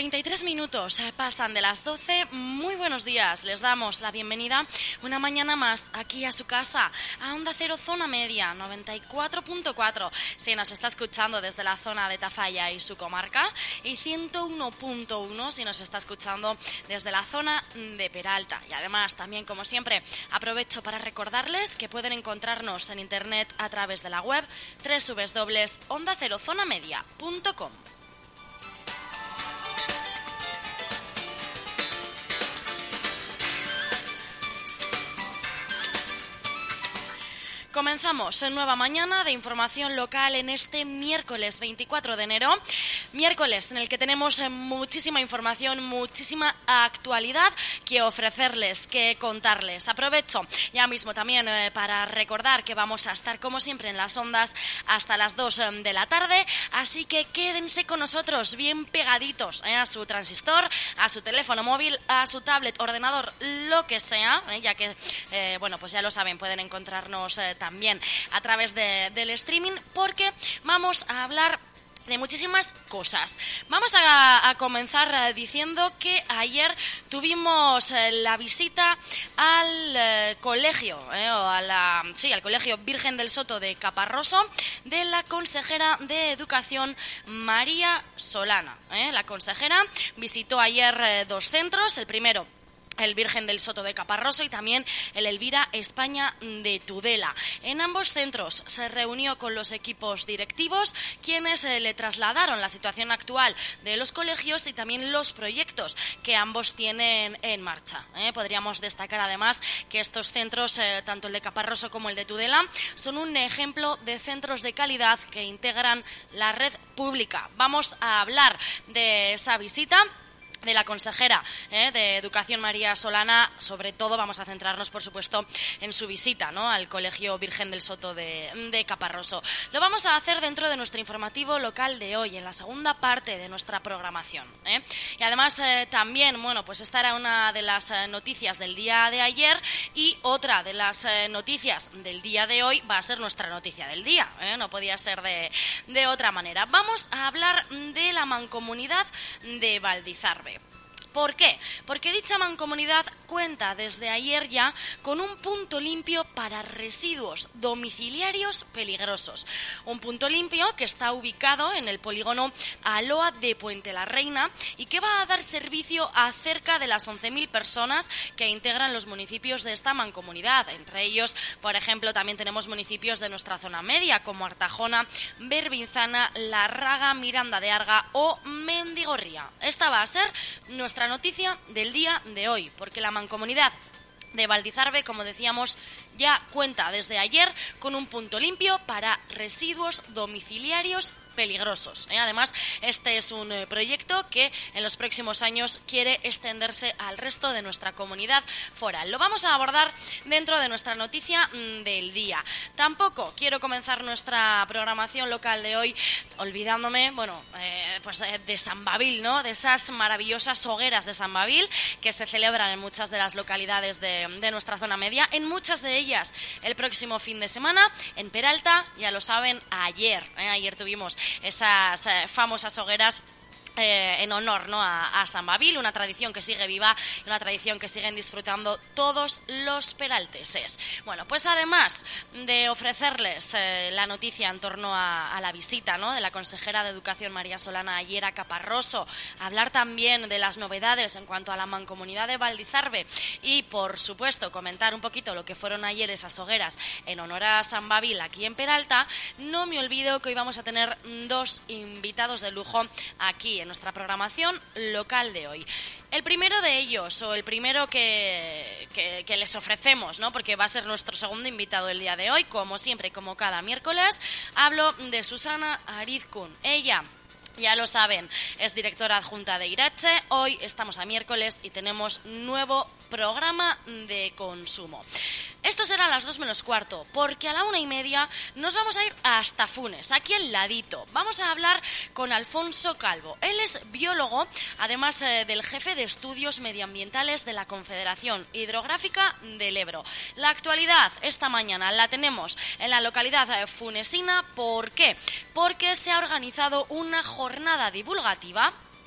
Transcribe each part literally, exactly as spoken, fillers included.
treinta y tres minutos pasan de las doce. Muy buenos días. Les damos la bienvenida una mañana más aquí a su casa, a Onda Cero Zona Media, noventa y cuatro punto cuatro. Si nos está escuchando desde la zona de Tafalla y su comarca, y ciento uno punto uno si nos está escuchando desde la zona de Peralta. Y además, también, como siempre, aprovecho para recordarles que pueden encontrarnos en internet a través de la web doble u doble u doble u punto onda cero zona media punto com. Comenzamos en nueva mañana de información local en este miércoles veinticuatro de enero, miércoles en el que tenemos muchísima información, muchísima actualidad que ofrecerles, que contarles. Aprovecho ya mismo también eh, para recordar que vamos a estar como siempre en las ondas hasta las dos de la tarde, así que quédense con nosotros bien pegaditos eh, a su transistor, a su teléfono móvil, a su tablet, ordenador, lo que sea, eh, ya que, eh, bueno, pues ya lo saben, pueden encontrarnos eh, también a través de, del streaming, porque vamos a hablar de muchísimas cosas. Vamos a, a comenzar uh, diciendo que ayer tuvimos uh, la visita al uh, colegio, eh, o a la, sí, al colegio Virgen del Soto de Caparroso de la consejera de Educación María Solana. Eh. La consejera visitó ayer uh, dos centros, el primero el Virgen del Soto de Caparroso y también el Elvira España de Tudela. En ambos centros se reunió con los equipos directivos, quienes eh, le trasladaron la situación actual de los colegios y también los proyectos que ambos tienen en marcha. ¿eh? Podríamos destacar además que estos centros, eh, tanto el de Caparroso como el de Tudela, son un ejemplo de centros de calidad que integran la red pública. Vamos a hablar de esa visita de la consejera eh, de Educación María Solana. Sobre todo vamos a centrarnos, por supuesto, en su visita, ¿no?, al Colegio Virgen del Soto de, de Caparroso. Lo vamos a hacer dentro de nuestro informativo local de hoy, en la segunda parte de nuestra programación. ¿eh? Y además eh, también, bueno, pues esta era una de las eh, noticias del día de ayer, y otra de las eh, noticias del día de hoy va a ser nuestra noticia del día. ¿eh? No podía ser de, de otra manera. Vamos a hablar de la mancomunidad de Valdizarbe. ¿Por qué? Porque dicha mancomunidad cuenta desde ayer ya con un punto limpio para residuos domiciliarios peligrosos. Un punto limpio que está ubicado en el polígono Aloa de Puente la Reina y que va a dar servicio a cerca de las once mil personas que integran los municipios de esta mancomunidad. Entre ellos, por ejemplo, también tenemos municipios de nuestra zona media como Artajona, Berbinzana, Larraga, Miranda de Arga o Mendigorría. Esta va a ser nuestra noticia del día de hoy, porque la mancomunidad de Valdizarbe, como decíamos, ya cuenta desde ayer con un punto limpio para residuos domiciliarios peligrosos. ¿eh? Además, este es un eh, proyecto que en los próximos años quiere extenderse al resto de nuestra comunidad foral. Lo vamos a abordar dentro de nuestra noticia mmm, del día. Tampoco quiero comenzar nuestra programación local de hoy olvidándome, bueno, eh, pues eh, de San Babil, ¿no? De esas maravillosas hogueras de San Babil que se celebran en muchas de las localidades de, de nuestra zona media, en muchas de ellas el próximo fin de semana. En Peralta, ya lo saben, ayer, ¿eh? ayer tuvimos esas eh, famosas hogueras Eh, en honor, ¿no?, a, a San Babil, una tradición que sigue viva, una tradición que siguen disfrutando todos los peralteses. Bueno, pues además de ofrecerles eh, la noticia en torno a, a la visita, ¿no?, de la consejera de Educación María Solana ayer a Caparroso, hablar también de las novedades en cuanto a la mancomunidad de Valdizarbe y, por supuesto, comentar un poquito lo que fueron ayer esas hogueras en honor a San Babil aquí en Peralta, no me olvido que hoy vamos a tener dos invitados de lujo aquí en nuestra programación local de hoy. El primero de ellos, o el primero que, que, que les ofrecemos, ¿no?, porque va a ser nuestro segundo invitado el día de hoy, como siempre, como cada miércoles, hablo de Susana Arizkun. Ella, ya lo saben, es directora adjunta de Irache. Hoy estamos a miércoles y tenemos nuevo programa de consumo. Esto será a las dos menos cuarto, porque a la una y media nos vamos a ir hasta Funes, aquí al ladito. Vamos a hablar con Alfonso Calvo. Él es biólogo, además eh, del jefe de estudios medioambientales de la Confederación Hidrográfica del Ebro. La actualidad esta mañana la tenemos en la localidad funesina. ¿Por qué? Porque se ha organizado una jornada divulgativa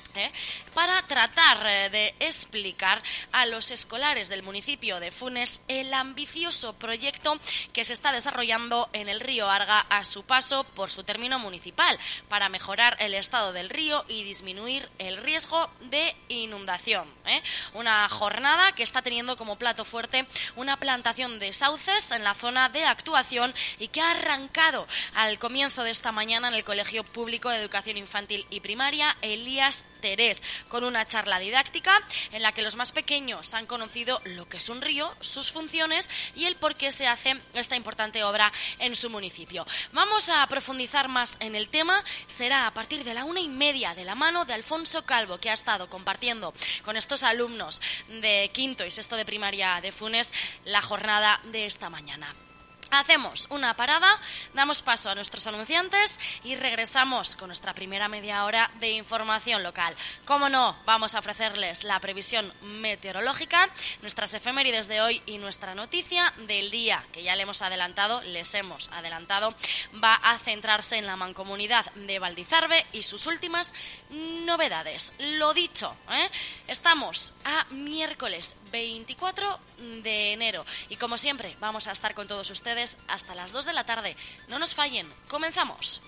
¿Eh? para tratar eh, de explicar a los escolares del municipio de Funes el ambicioso proyecto que se está desarrollando en el río Arga a su paso por su término municipal para mejorar el estado del río y disminuir el riesgo de inundación. ¿eh? Una jornada que está teniendo como plato fuerte una plantación de sauces en la zona de actuación y que ha arrancado al comienzo de esta mañana en el Colegio Público de Educación Infantil y Primaria Elías Terés, con una charla didáctica en la que los más pequeños han conocido lo que es un río, sus funciones y el por qué se hace esta importante obra en su municipio. Vamos a profundizar más en el tema, será a partir de la una y media de la mano de Alfonso Calvo, que ha estado compartiendo con estos alumnos de quinto y sexto de primaria de Funes la jornada de esta mañana. Hacemos una parada, damos paso a nuestros anunciantes y regresamos con nuestra primera media hora de información local. Como no, vamos a ofrecerles la previsión meteorológica, nuestras efemérides de hoy y nuestra noticia del día, que ya le hemos adelantado, les hemos adelantado, va a centrarse en la mancomunidad de Valdizarbe y sus últimas novedades. Lo dicho, ¿eh? Estamos a miércoles veinticuatro de enero y como siempre vamos a estar con todos ustedes hasta las dos de la tarde. No nos fallen, comenzamos.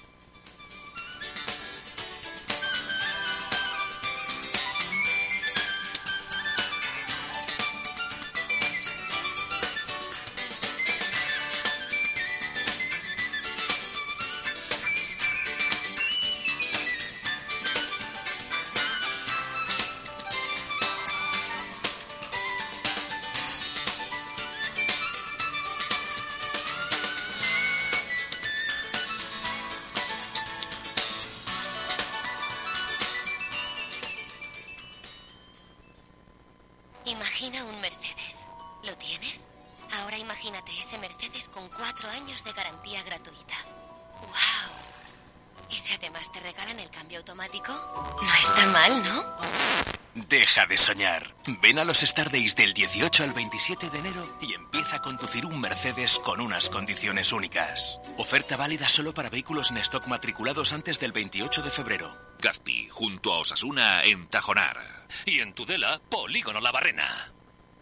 Imagina un Mercedes. ¿Lo tienes? Ahora imagínate ese Mercedes con cuatro años de garantía gratuita. ¡Wow! ¿Y si además te regalan el cambio automático? No está mal, ¿no? Deja de soñar. Ven a los Star Days del dieciocho al veintisiete de enero y empieza a conducir un Mercedes con unas condiciones únicas. Oferta válida solo para vehículos en stock matriculados antes del veintiocho de febrero. Gazpi, junto a Osasuna, en Tajonar. Y en Tudela, Polígono La Barrena.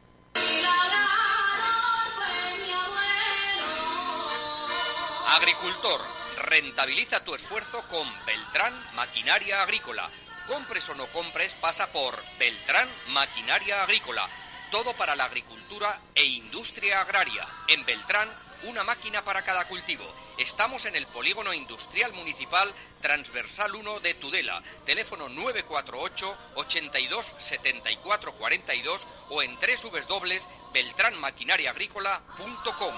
Agricultor, rentabiliza tu esfuerzo con Beltrán Maquinaria Agrícola. Compres o no compres, pasa por Beltrán Maquinaria Agrícola. Todo para la agricultura e industria agraria. En Beltrán, una máquina para cada cultivo. Estamos en el Polígono Industrial Municipal Transversal uno de Tudela. Teléfono nueve cuatro ocho, ochenta y dos, setenta y cuatro cuarenta y dos o en doble u doble u doble u punto beltrán maquinaria agrícola punto com.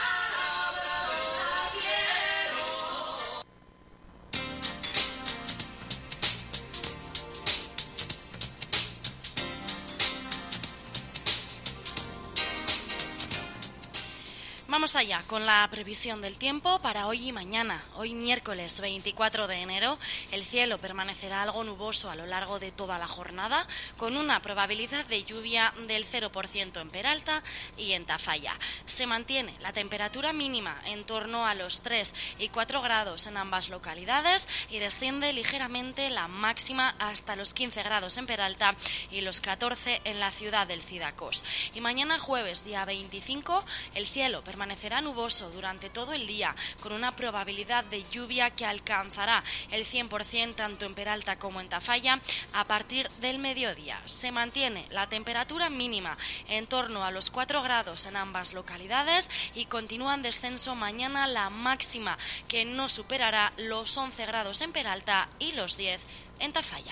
Vamos allá con la previsión del tiempo para hoy y mañana. Hoy miércoles veinticuatro de enero, el cielo permanecerá algo nuboso a lo largo de toda la jornada, con una probabilidad de lluvia del cero por ciento en Peralta y en Tafalla. Se mantiene la temperatura mínima en torno a los tres y cuatro grados en ambas localidades y desciende ligeramente la máxima hasta los quince grados en Peralta y los catorce en la ciudad del Cidacós. Y mañana jueves, día veinticinco, el cielo permanecerá Permanecerá nuboso durante todo el día, con una probabilidad de lluvia que alcanzará el cien por ciento tanto en Peralta como en Tafalla a partir del mediodía. Se mantiene la temperatura mínima en torno a los cuatro grados en ambas localidades y continúa en descenso mañana la máxima, que no superará los once grados en Peralta y los diez en Tafalla.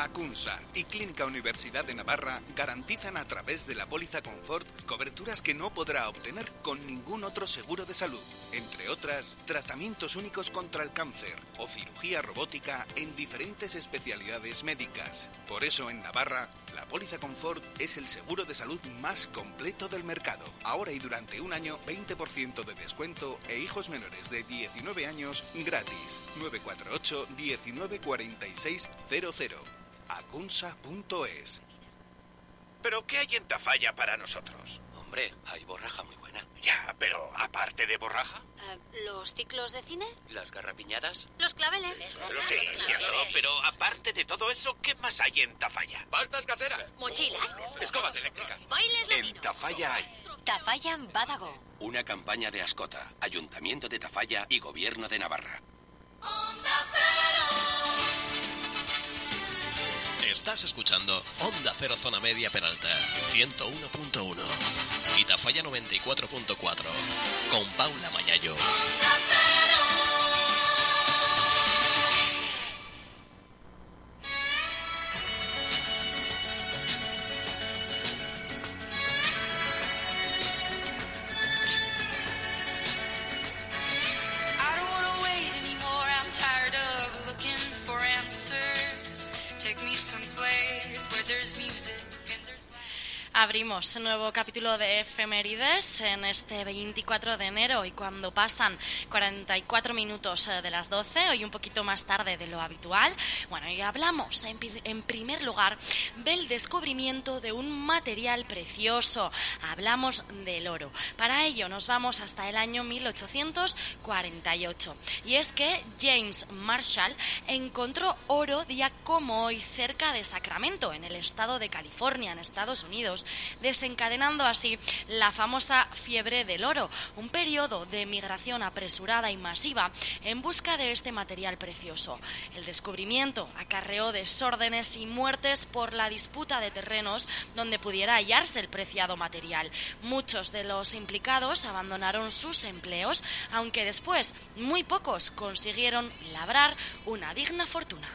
Acunsa y Clínica Universidad de Navarra garantizan a través de la póliza Confort coberturas que no podrá obtener con ningún otro seguro de salud. Entre otras, tratamientos únicos contra el cáncer o cirugía robótica en diferentes especialidades médicas. Por eso en Navarra, la póliza Confort es el seguro de salud más completo del mercado. Ahora y durante un año, veinte por ciento de descuento e hijos menores de diecinueve años gratis. nueve cuatro ocho, diecinueve cuarenta y seis cero cero. acunsa punto es. ¿Pero qué hay en Tafalla para nosotros? Hombre, hay borraja muy buena. Ya, pero aparte de borraja... Uh, ¿Los ciclos de cine? ¿Las garrapiñadas? Los claveles. Sí, sí, cierto, pero aparte de todo eso, ¿qué más hay en Tafalla? Pastas caseras. Mochilas. Escobas eléctricas. Bailes latinos. En Tafalla hay... Tafalla Badago. Una campaña de Ascota, Ayuntamiento de Tafalla y Gobierno de Navarra. Estás escuchando Onda Cero Zona Media Peralta, ciento uno punto uno y Tafalla noventa y cuatro punto cuatro, con Paula Mayayo. Abrimos un nuevo capítulo de Efemérides en este veinticuatro de enero y cuando pasan cuarenta y cuatro minutos de las doce, hoy un poquito más tarde de lo habitual, bueno, y hablamos en, en primer lugar del descubrimiento de un material precioso, hablamos del oro. Para ello nos vamos hasta el año mil ochocientos cuarenta y ocho y es que James Marshall encontró oro día como hoy cerca de Sacramento, en el estado de California, en Estados Unidos, desencadenando así la famosa fiebre del oro, un periodo de migración apresurada y masiva en busca de este material precioso. El descubrimiento acarreó desórdenes y muertes por la disputa de terrenos donde pudiera hallarse el preciado material. Muchos de los implicados abandonaron sus empleos, aunque después muy pocos consiguieron labrar una digna fortuna.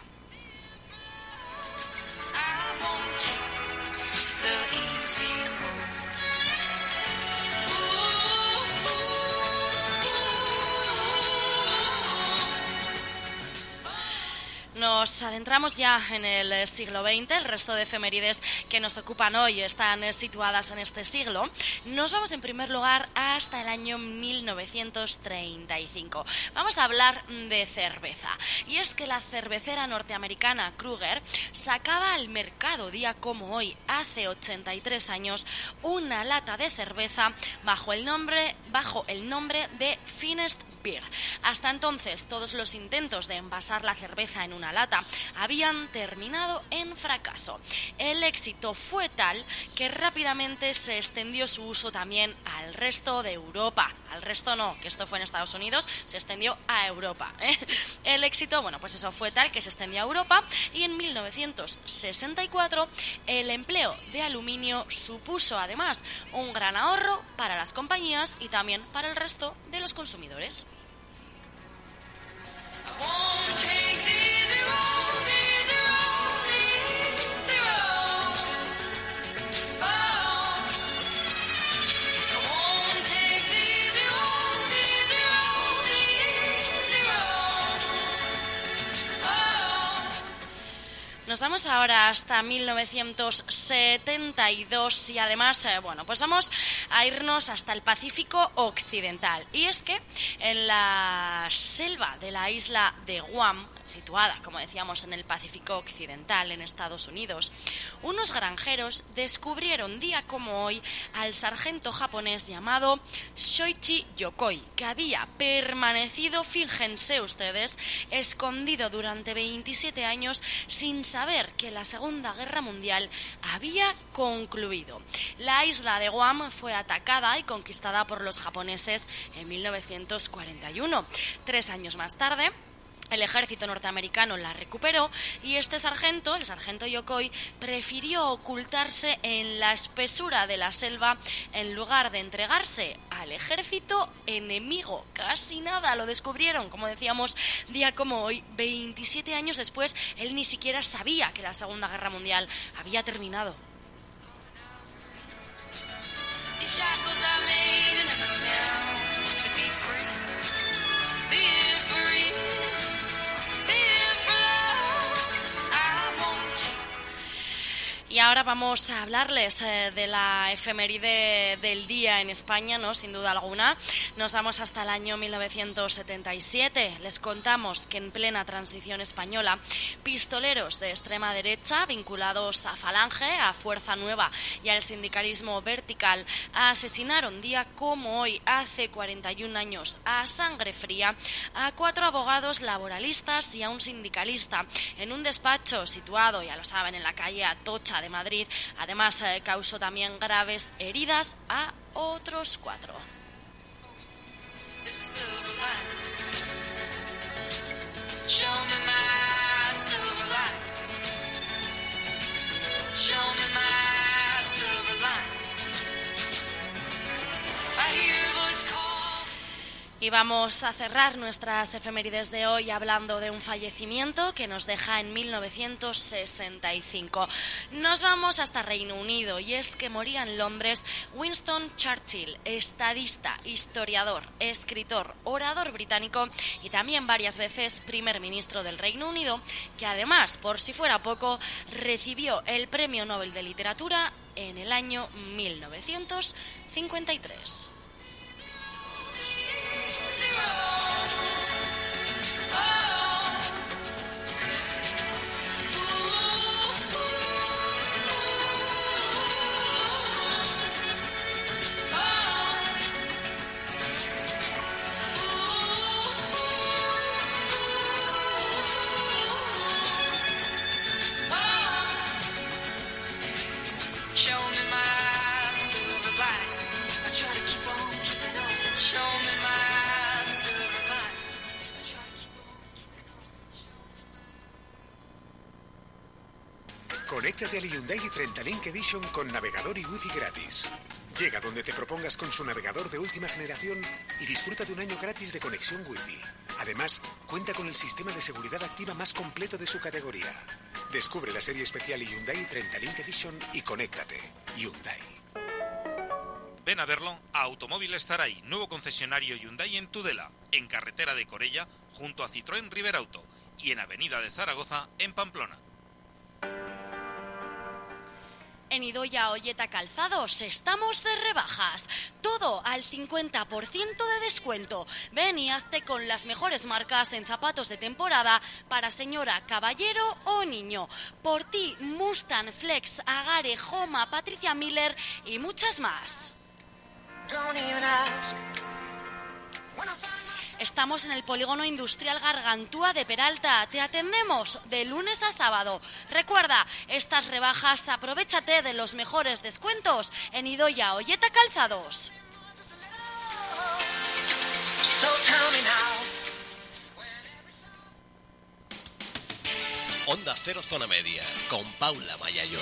Nos adentramos ya en el siglo veinte, el resto de efemérides que nos ocupan hoy están situadas en este siglo. Nos vamos en primer lugar hasta el año mil novecientos treinta y cinco. Vamos a hablar de cerveza. Y es que la cervecera norteamericana Kruger sacaba al mercado día como hoy, hace ochenta y tres años, una lata de cerveza bajo el nombre, bajo el nombre de Finest Beer. Hasta entonces, todos los intentos de envasar la cerveza en una lata habían terminado en fracaso. El éxito fue tal que rápidamente se extendió su uso también al resto de Europa. Al resto no, que esto fue en Estados Unidos, se extendió a Europa, ¿eh? El éxito, bueno, pues eso fue tal que se extendió a Europa y en mil novecientos sesenta y cuatro el empleo de aluminio supuso además un gran ahorro para las compañías y también para el resto de los consumidores. Nos vamos ahora hasta mil novecientos setenta y dos y además, eh, bueno, pues vamos a irnos hasta el Pacífico Occidental. Y es que en la selva de la isla de Guam, situada, como decíamos, en el Pacífico Occidental, en Estados Unidos, unos granjeros descubrieron día como hoy al sargento japonés llamado Shoichi Yokoi, que había permanecido, fíjense ustedes, escondido durante veintisiete años sin saber que la Segunda Guerra Mundial había concluido. La isla de Guam fue atacada y conquistada por los japoneses en mil novecientos cuarenta y uno. Tres años más tarde, El ejército norteamericano la recuperó y este sargento, el sargento Yokoi, prefirió ocultarse en la espesura de la selva en lugar de entregarse al ejército enemigo. Casi nada lo descubrieron, como decíamos, día como hoy, veintisiete años después, él ni siquiera sabía que la Segunda Guerra Mundial había terminado. Y ahora vamos a hablarles eh, de la efeméride del día en España, ¿no? Sin duda alguna. Nos vamos hasta el año mil novecientos setenta y siete. Les contamos que en plena transición española, pistoleros de extrema derecha vinculados a Falange, a Fuerza Nueva y al sindicalismo vertical asesinaron día como hoy, hace cuarenta y un años, a sangre fría, a cuatro abogados laboralistas y a un sindicalista en un despacho situado, ya lo saben, en la calle Atocha de Madrid. Además, eh, causó también graves heridas a otros cuatro. Y vamos a cerrar nuestras efemérides de hoy hablando de un fallecimiento que nos deja en mil novecientos sesenta y cinco. Nos vamos hasta Reino Unido y es que moría en Londres Winston Churchill, estadista, historiador, escritor, orador británico y también varias veces primer ministro del Reino Unido, que además, por si fuera poco, recibió el Premio Nobel de Literatura en el año mil novecientos cincuenta y tres. Conéctate al Hyundai treinta Link Edition con navegador y wifi gratis. Llega donde te propongas con su navegador de última generación y disfruta de un año gratis de conexión wifi. Además, cuenta con el sistema de seguridad activa más completo de su categoría. Descubre la serie especial Hyundai treinta Link Edition y conéctate. Hyundai. Ven a verlo a Automóviles Zaray, nuevo concesionario Hyundai en Tudela, en carretera de Corella, junto a Citroën Riverauto, y en avenida de Zaragoza, en Pamplona. En Idoia Olleta Calzados estamos de rebajas. Todo al cincuenta por ciento de descuento. Ven y hazte con las mejores marcas en zapatos de temporada para señora, caballero o niño. Por ti, Mustang, Flex, Agare, Homa, Patricia Miller y muchas más. Estamos en el Polígono Industrial Gargantúa de Peralta. Te atendemos de lunes a sábado. Recuerda, estas rebajas, aprovéchate de los mejores descuentos en Idoia Olleta Calzados. Onda Cero Zona Media, con Paula Mayayo.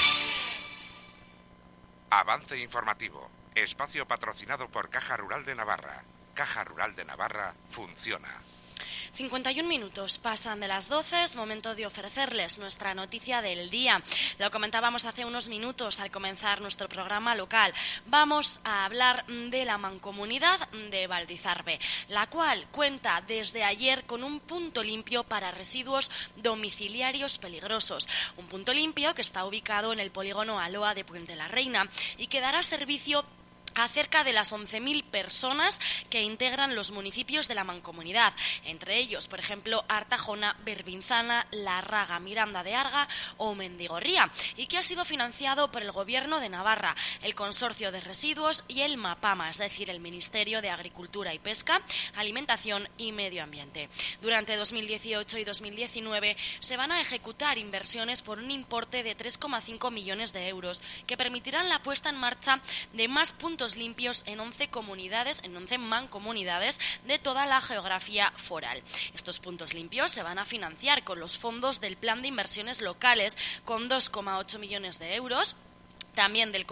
Avance informativo. Espacio patrocinado por Caja Rural de Navarra. Caja Rural de Navarra funciona. cincuenta y un minutos pasan de las doce, es momento de ofrecerles nuestra noticia del día. Lo comentábamos hace unos minutos al comenzar nuestro programa local. Vamos a hablar de la mancomunidad de Valdizarbe, la cual cuenta desde ayer con un punto limpio para residuos domiciliarios peligrosos. Un punto limpio que está ubicado en el polígono Aloa de Puente la Reina y que dará servicio a cerca de las once mil personas que integran los municipios de la mancomunidad, entre ellos, por ejemplo, Artajona, Berbinzana, Larraga, Miranda de Arga o Mendigorría, y que ha sido financiado por el Gobierno de Navarra, el Consorcio de Residuos y el MAPAMA, es decir, el Ministerio de Agricultura y Pesca, Alimentación y Medio Ambiente. Durante dos mil dieciocho y dos mil diecinueve se van a ejecutar inversiones por un importe de tres coma cinco millones de euros que permitirán la puesta en marcha de más puntos puntos limpios en once comunidades, en once mancomunidades de toda la geografía foral. Estos puntos limpios se van a financiar con los fondos del Plan de Inversiones Locales con dos coma ocho millones de euros, también del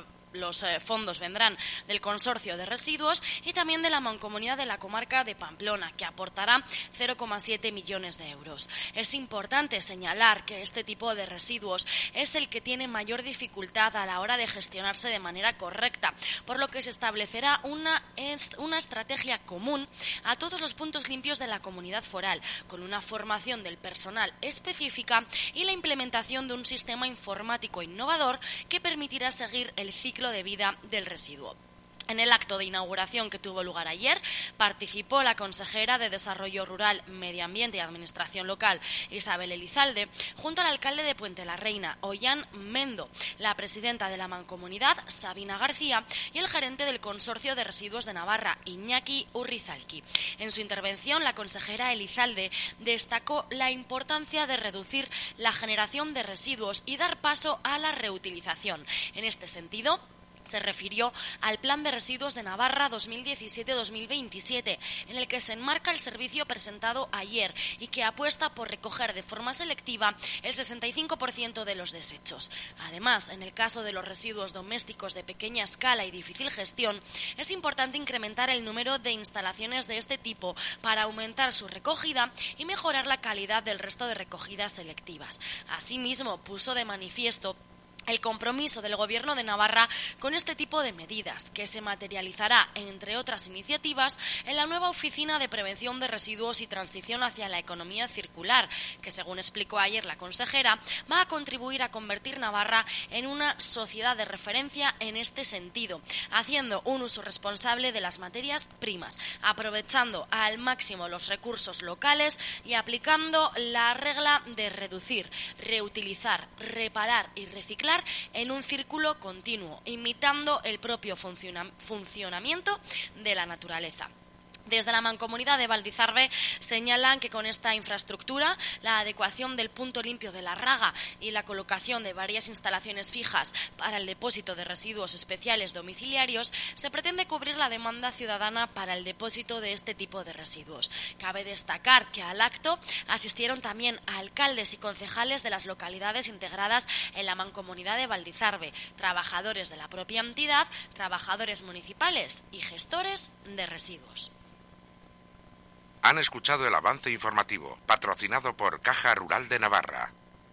los eh, fondos vendrán del Consorcio de Residuos y también de la Mancomunidad de la Comarca de Pamplona, que aportará cero coma siete millones de euros. Es importante señalar que este tipo de residuos es el que tiene mayor dificultad a la hora de gestionarse de manera correcta, por lo que se establecerá una, una estrategia común a todos los puntos limpios de la comunidad foral, con una formación del personal específica y la implementación de un sistema informático innovador que permitirá seguir el ciclo de vida del residuo. En el acto de inauguración que tuvo lugar ayer, participó la consejera de Desarrollo Rural, Medio Ambiente y Administración Local, Isabel Elizalde, junto al alcalde de Puente la Reina, Ollán Mendo, la presidenta de la Mancomunidad, Sabina García, y el gerente del Consorcio de Residuos de Navarra, Iñaki Urrizalki. En su intervención, la consejera Elizalde destacó la importancia de reducir la generación de residuos y dar paso a la reutilización. En este sentido, se refirió al Plan de Residuos de Navarra dos mil diecisiete dos mil veintisiete, en el que se enmarca el servicio presentado ayer y que apuesta por recoger de forma selectiva el sesenta y cinco por ciento de los desechos. Además, en el caso de los residuos domésticos de pequeña escala y difícil gestión, es importante incrementar el número de instalaciones de este tipo para aumentar su recogida y mejorar la calidad del resto de recogidas selectivas. Asimismo, puso de manifiesto el compromiso del Gobierno de Navarra con este tipo de medidas, que se materializará, entre otras iniciativas, en la nueva Oficina de Prevención de Residuos y Transición hacia la Economía Circular, que, según explicó ayer la consejera, va a contribuir a convertir Navarra en una sociedad de referencia en este sentido, haciendo un uso responsable de las materias primas, aprovechando al máximo los recursos locales y aplicando la regla de reducir, reutilizar, reparar y reciclar en un círculo continuo, imitando el propio funciona- funcionamiento de la naturaleza. Desde la Mancomunidad de Valdizarbe señalan que con esta infraestructura, la adecuación del punto limpio de la Raga y la colocación de varias instalaciones fijas para el depósito de residuos especiales domiciliarios, se pretende cubrir la demanda ciudadana para el depósito de este tipo de residuos. Cabe destacar que al acto asistieron también alcaldes y concejales de las localidades integradas en la Mancomunidad de Valdizarbe, trabajadores de la propia entidad, trabajadores municipales y gestores de residuos. Han escuchado el avance informativo, patrocinado por Caja Rural de Navarra.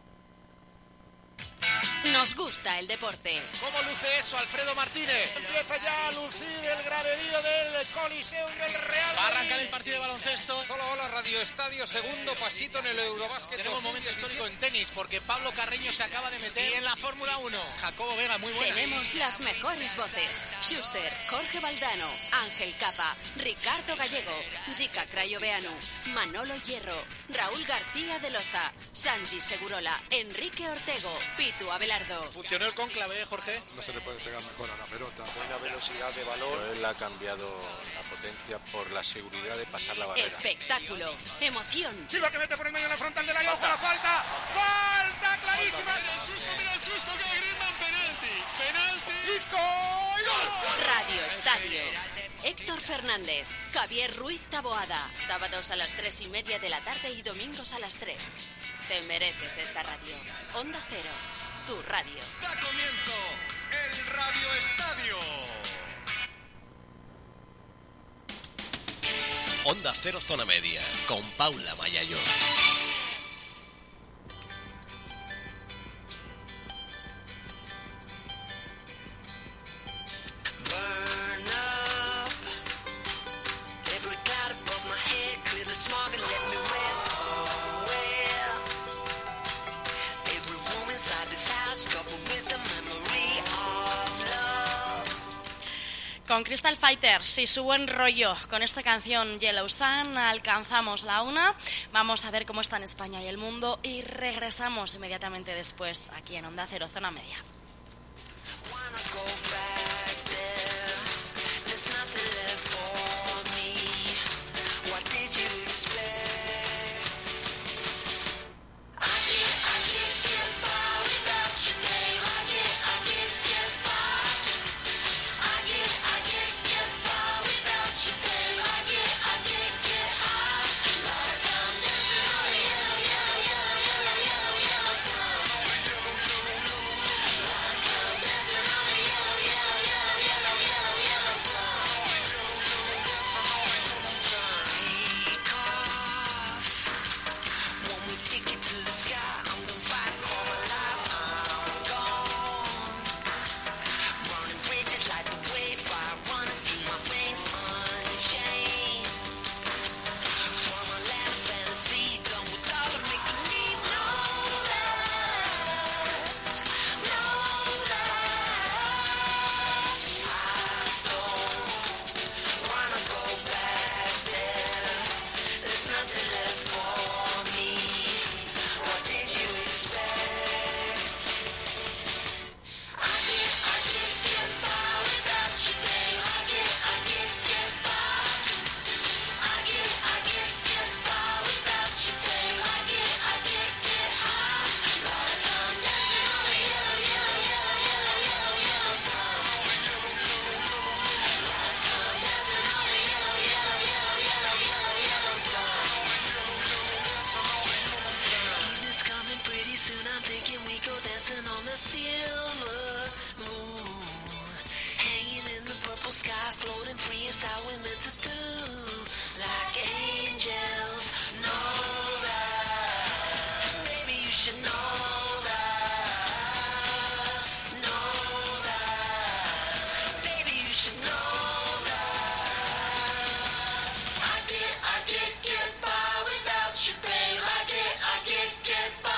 Nos gusta el deporte. ¿Cómo luce eso, Alfredo Martínez? Empieza ya a lucir el graderío del Coliseum del Real. Va a arrancar el partido de baloncesto. Hola, hola, Radio Estadio, segundo pasito en el Eurobásquet. Tenemos un momento histórico en tenis, porque Pablo Carreño se acaba de meter. Y en la Fórmula uno, Jacobo Vega, muy buena. Tenemos las mejores voces. Schuster, Jorge Valdano, Ángel Capa, Ricardo Gallego, Jica Crayoveanu, Manolo Hierro, Raúl García de Loza, Santi Segurola, Enrique Ortego, Pitu Abelardo. ¿Funcionó el cónclave, Jorge? No se le puede pegar mejor a la pelota. Buena velocidad de balón. Pero él ha cambiado la potencia por la seguridad de pasar la barrera. Espectáculo, emoción. Silva que mete por el medio en la frontal del área. ¡Ojo la falta! ¡Falta clarísima! ¡Mira el susto, mira el susto que Griezmann! ¡Penalti! ¡Penalti! ¡Y gol! Radio Estadio. Héctor Fernández, Javier Ruiz Taboada. Sábados a las tres y media de la tarde y domingos a las tres. Te mereces esta radio. Onda Cero. Tu radio. Da comienzo el Radio Estadio. Onda Cero Zona Media, con Paula Mayayo. Burn up every cloud above my head, clear the smog and let me rest somewhere. Every room inside this house coupled with the memory of love. Con Crystal Fighters y su buen rollo, con esta canción Yellow Sun, alcanzamos la una. Vamos a ver cómo está en España y el mundo y regresamos inmediatamente después aquí en Onda Cero Zona Media. I get floating free is how we're meant to do. Like angels, know that. Baby, you should know that. Know that. Baby, you should know that. I get, I get, get by without you, babe. I get, I get, get by.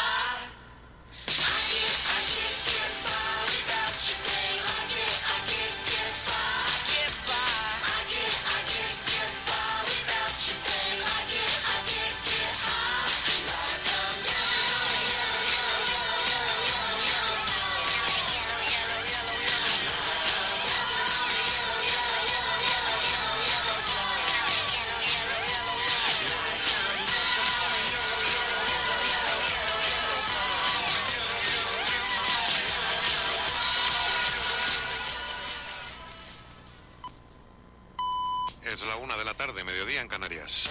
Es la una de la tarde, mediodía en Canarias.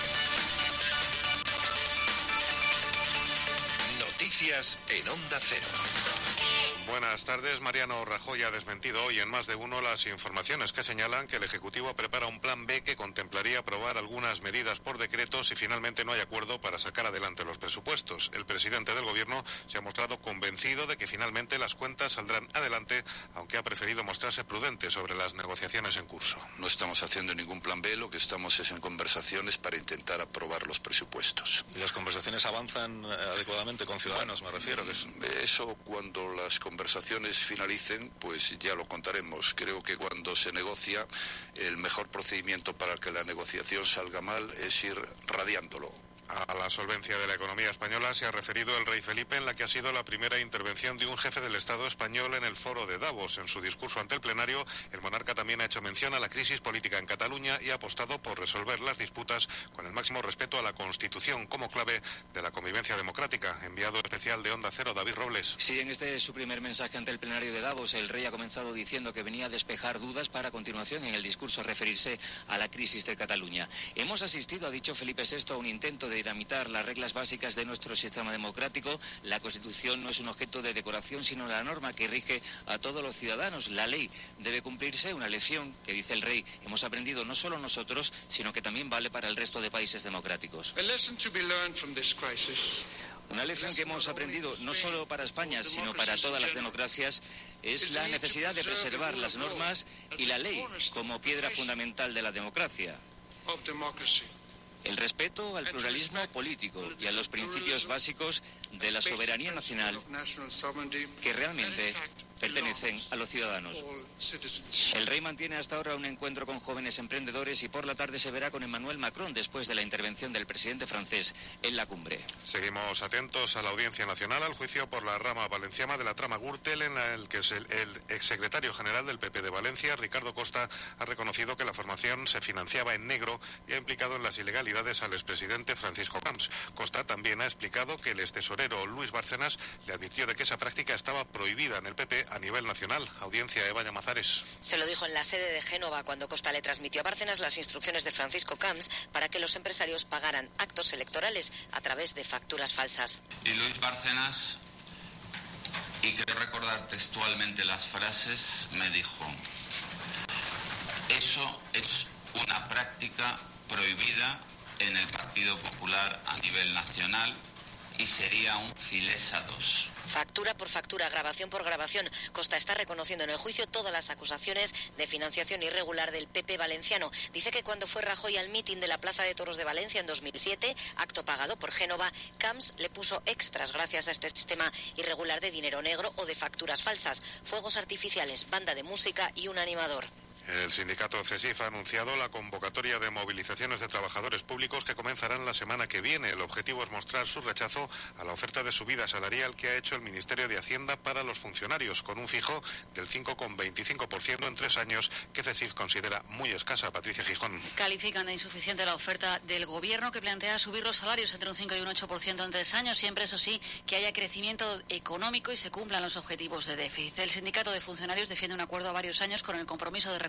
Noticias en Onda Cero. Buenas tardes. Mariano Rajoy ha desmentido hoy en más de uno las informaciones que señalan que el Ejecutivo prepara un plan B que contemplaría aprobar algunas medidas por decreto si finalmente no hay acuerdo para sacar adelante los presupuestos. El presidente del Gobierno se ha mostrado convencido de que finalmente las cuentas saldrán adelante, aunque ha preferido mostrarse prudente sobre las negociaciones en curso. No estamos haciendo ningún plan B, lo que estamos es en conversaciones para intentar aprobar los presupuestos. ¿Y las conversaciones avanzan adecuadamente con Ciudadanos, me refiero? Que es... Eso, cuando las conversaciones finalicen, pues ya lo contaremos. Creo que cuando se negocia, el mejor procedimiento para que la negociación salga mal es ir radiándolo. A la solvencia de la economía española se ha referido el rey Felipe en la que ha sido la primera intervención de un jefe del Estado español en el foro de Davos. En su discurso ante el plenario, el monarca también ha hecho mención a la crisis política en Cataluña y ha apostado por resolver las disputas con el máximo respeto a la Constitución como clave de la convivencia democrática. Enviado especial de Onda Cero, David Robles. Sí, en este es su primer mensaje ante el plenario de Davos. El rey ha comenzado diciendo que venía a despejar dudas para a continuación en el discurso referirse a la crisis de Cataluña. Hemos asistido, ha dicho Felipe sexto, a un intento de dinamitar las reglas básicas de nuestro sistema democrático. La Constitución no es un objeto de decoración, sino la norma que rige a todos los ciudadanos. La ley debe cumplirse, una lección que, dice el rey, hemos aprendido no solo nosotros, sino que también vale para el resto de países democráticos. Una lección que hemos aprendido no solo para España, sino para todas las democracias, es la necesidad de preservar las normas y la ley como piedra fundamental de la democracia. El respeto al pluralismo político y a los principios básicos de la soberanía nacional que realmente pertenecen a los ciudadanos. El rey mantiene hasta ahora un encuentro con jóvenes emprendedores y por la tarde se verá con Emmanuel Macron después de la intervención del presidente francés en la cumbre. Seguimos atentos a la Audiencia Nacional al juicio por la rama valenciana de la trama Gürtel, en el que el, el exsecretario general del P P de Valencia, Ricardo Costa, ha reconocido que la formación se financiaba en negro y ha implicado en las ilegalidades al expresidente Francisco Camps. Costa también ha explicado que el extesorero Luis Bárcenas le advirtió de que esa práctica estaba prohibida en el P P a nivel nacional. Audiencia, Eva Llamazares. Se lo dijo en la sede de Génova cuando Costa le transmitió a Bárcenas las instrucciones de Francisco Camps para que los empresarios pagaran actos electorales a través de facturas falsas. Y Luis Bárcenas, y quiero recordar textualmente las frases, me dijo: eso es una práctica prohibida en el Partido Popular a nivel nacional y sería un filés a dos. Factura por factura, grabación por grabación. Costa está reconociendo en el juicio todas las acusaciones de financiación irregular del P P valenciano. Dice que cuando fue Rajoy al mitin de la Plaza de Toros de Valencia en dos mil siete, acto pagado por Génova, Camps le puso extras gracias a este sistema irregular de dinero negro o de facturas falsas, fuegos artificiales, banda de música y un animador. El sindicato CESIF ha anunciado la convocatoria de movilizaciones de trabajadores públicos que comenzarán la semana que viene. El objetivo es mostrar su rechazo a la oferta de subida salarial que ha hecho el Ministerio de Hacienda para los funcionarios, con un fijo del cinco coma veinticinco por ciento en tres años, que CESIF considera muy escasa. Patricia Gijón. Califican de insuficiente la oferta del Gobierno, que plantea subir los salarios entre un cinco y un ocho por ciento en tres años, siempre, eso sí, que haya crecimiento económico y se cumplan los objetivos de déficit. El sindicato de funcionarios defiende un acuerdo a varios años con el compromiso de recuperar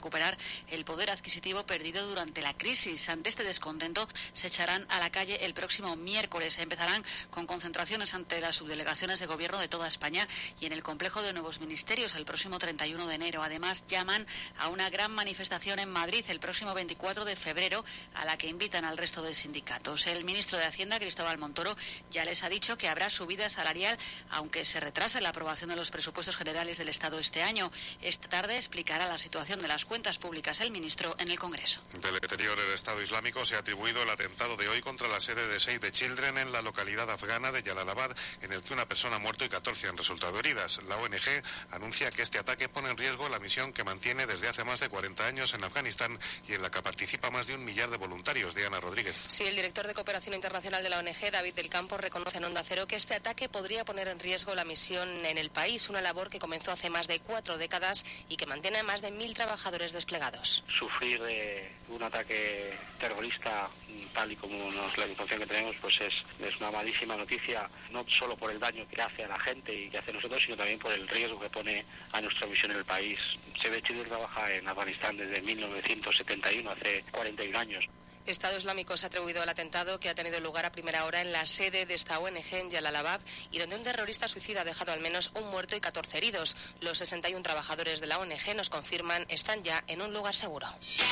recuperar el poder adquisitivo perdido durante la crisis. Ante este descontento se echarán a la calle el próximo miércoles. Empezarán con concentraciones ante las subdelegaciones de gobierno de toda España y en el complejo de nuevos ministerios el próximo treinta y uno de enero. Además, llaman a una gran manifestación en Madrid el próximo veinticuatro de febrero, a la que invitan al resto de sindicatos. El ministro de Hacienda, Cristóbal Montoro, ya les ha dicho que habrá subida salarial, aunque se retrase la aprobación de los presupuestos generales del Estado este año. Esta tarde explicará la situación de las cuentas públicas el ministro en el Congreso. Del exterior, el Estado Islámico se ha atribuido el atentado de hoy contra la sede de Save the Children en la localidad afgana de Jalalabad, en el que una persona ha muerto y catorce han resultado heridas. La O N G anuncia que este ataque pone en riesgo la misión que mantiene desde hace más de cuarenta años en Afganistán y en la que participa más de un millar de voluntarios. Diana Rodríguez. Sí, el director de Cooperación Internacional de la O N G, David del Campo, reconoce en Onda Cero que este ataque podría poner en riesgo la misión en el país, una labor que comenzó hace más de cuatro décadas y que mantiene a más de mil trabajadores desplegados. Sufrir de un ataque terrorista, tal y como nos, la información que tenemos, pues es, es una malísima noticia, no solo por el daño que hace a la gente y que hace a nosotros, sino también por el riesgo que pone a nuestra misión en el país. Save the Children trabaja en Afganistán desde mil novecientos setenta y uno, hace cuarenta y un años. Estado Islámico se ha atribuido al atentado que ha tenido lugar a primera hora en la sede de esta O N G en Jalalabad y donde un terrorista suicida ha dejado al menos un muerto y catorce heridos. Los sesenta y uno trabajadores de la O N G nos confirman están ya en un lugar seguro.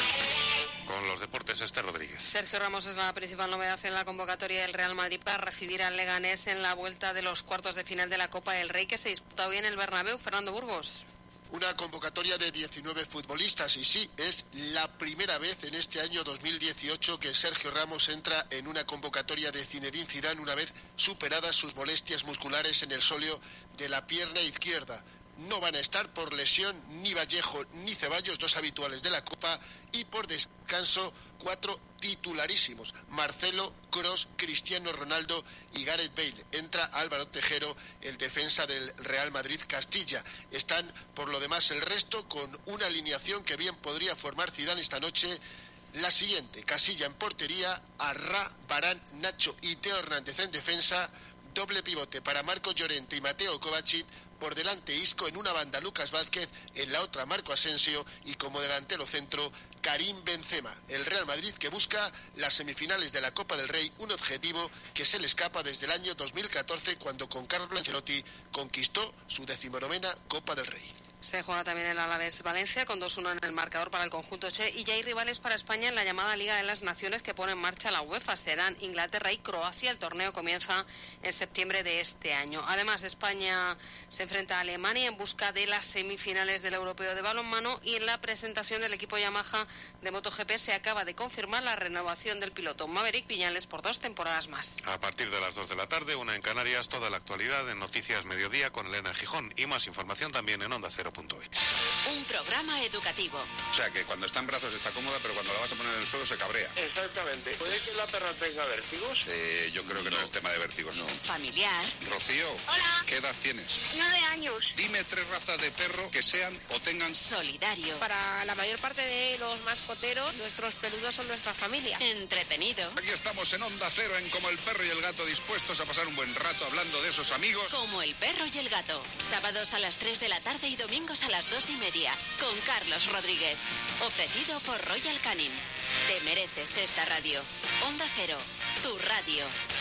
Con los deportes, Esther Rodríguez. Sergio Ramos es la principal novedad en la convocatoria del Real Madrid para recibir al Leganés en la vuelta de los cuartos de final de la Copa del Rey que se disputa hoy en el Bernabéu. Fernando Burgos. Una convocatoria de diecinueve futbolistas y sí, es la primera vez en este año dos mil dieciocho que Sergio Ramos entra en una convocatoria de Zinedine Zidane una vez superadas sus molestias musculares en el sóleo de la pierna izquierda. No van a estar por lesión ni Vallejo ni Ceballos, dos habituales de la Copa, y por descanso cuatro titularísimos: Marcelo, Kroos, Cristiano Ronaldo y Gareth Bale. Entra Álvaro Tejero, el defensa del Real Madrid Castilla. Están por lo demás el resto con una alineación que bien podría formar Zidane esta noche. La siguiente: Casilla en portería, Arrá, Varane, Nacho y Teo Hernández en defensa. Doble pivote para Marco Llorente y Mateo Kovacic. Por delante Isco, en una banda Lucas Vázquez, en la otra Marco Asensio y como delantero centro Karim Benzema. El Real Madrid que busca las semifinales de la Copa del Rey, un objetivo que se le escapa desde el año dos mil catorce cuando con Carlo Ancelotti conquistó su decimonovena Copa del Rey. Se juega también el Alavés Valencia con dos uno en el marcador para el conjunto che y ya hay rivales para España en la llamada Liga de las Naciones que pone en marcha la UEFA. Serán Inglaterra y Croacia. El torneo comienza en septiembre de este año. Además, España se enfrenta a Alemania en busca de las semifinales del Europeo de Balonmano y en la presentación del equipo Yamaha de MotoGP se acaba de confirmar la renovación del piloto Maverick Viñales por dos temporadas más. A partir de las dos de la tarde, una en Canarias, toda la actualidad en Noticias Mediodía con Elena Gijón y más información también en onda cero punto es. Un programa educativo. O sea, que cuando está en brazos está cómoda, pero cuando la vas a poner en el suelo se cabrea. Exactamente. ¿Puede que la perra tenga vértigos? Eh, yo creo que no, no es tema de vértigos. No. Familiar. Rocío. Hola. ¿Qué edad tienes? Nueve años. Dime tres razas de perro que sean o tengan... Solidario. Para la mayor parte de los mascoteros, nuestros peludos son nuestra familia. Entretenido. Aquí estamos en Onda Cero, en Como el Perro y el Gato, dispuestos a pasar un buen rato hablando de esos amigos. Como el Perro y el Gato. Sábados a las tres de la tarde y domingos a las dos y media. Con Carlos Rodríguez. Ofrecido por Royal Canin. Te mereces esta radio. Onda Cero. Tu radio.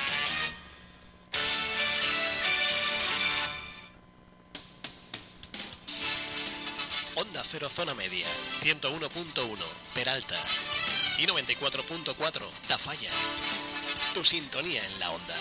Onda Cero Zona Media, ciento uno punto uno, Peralta y noventa y cuatro punto cuatro, Tafalla. Tu sintonía en la onda.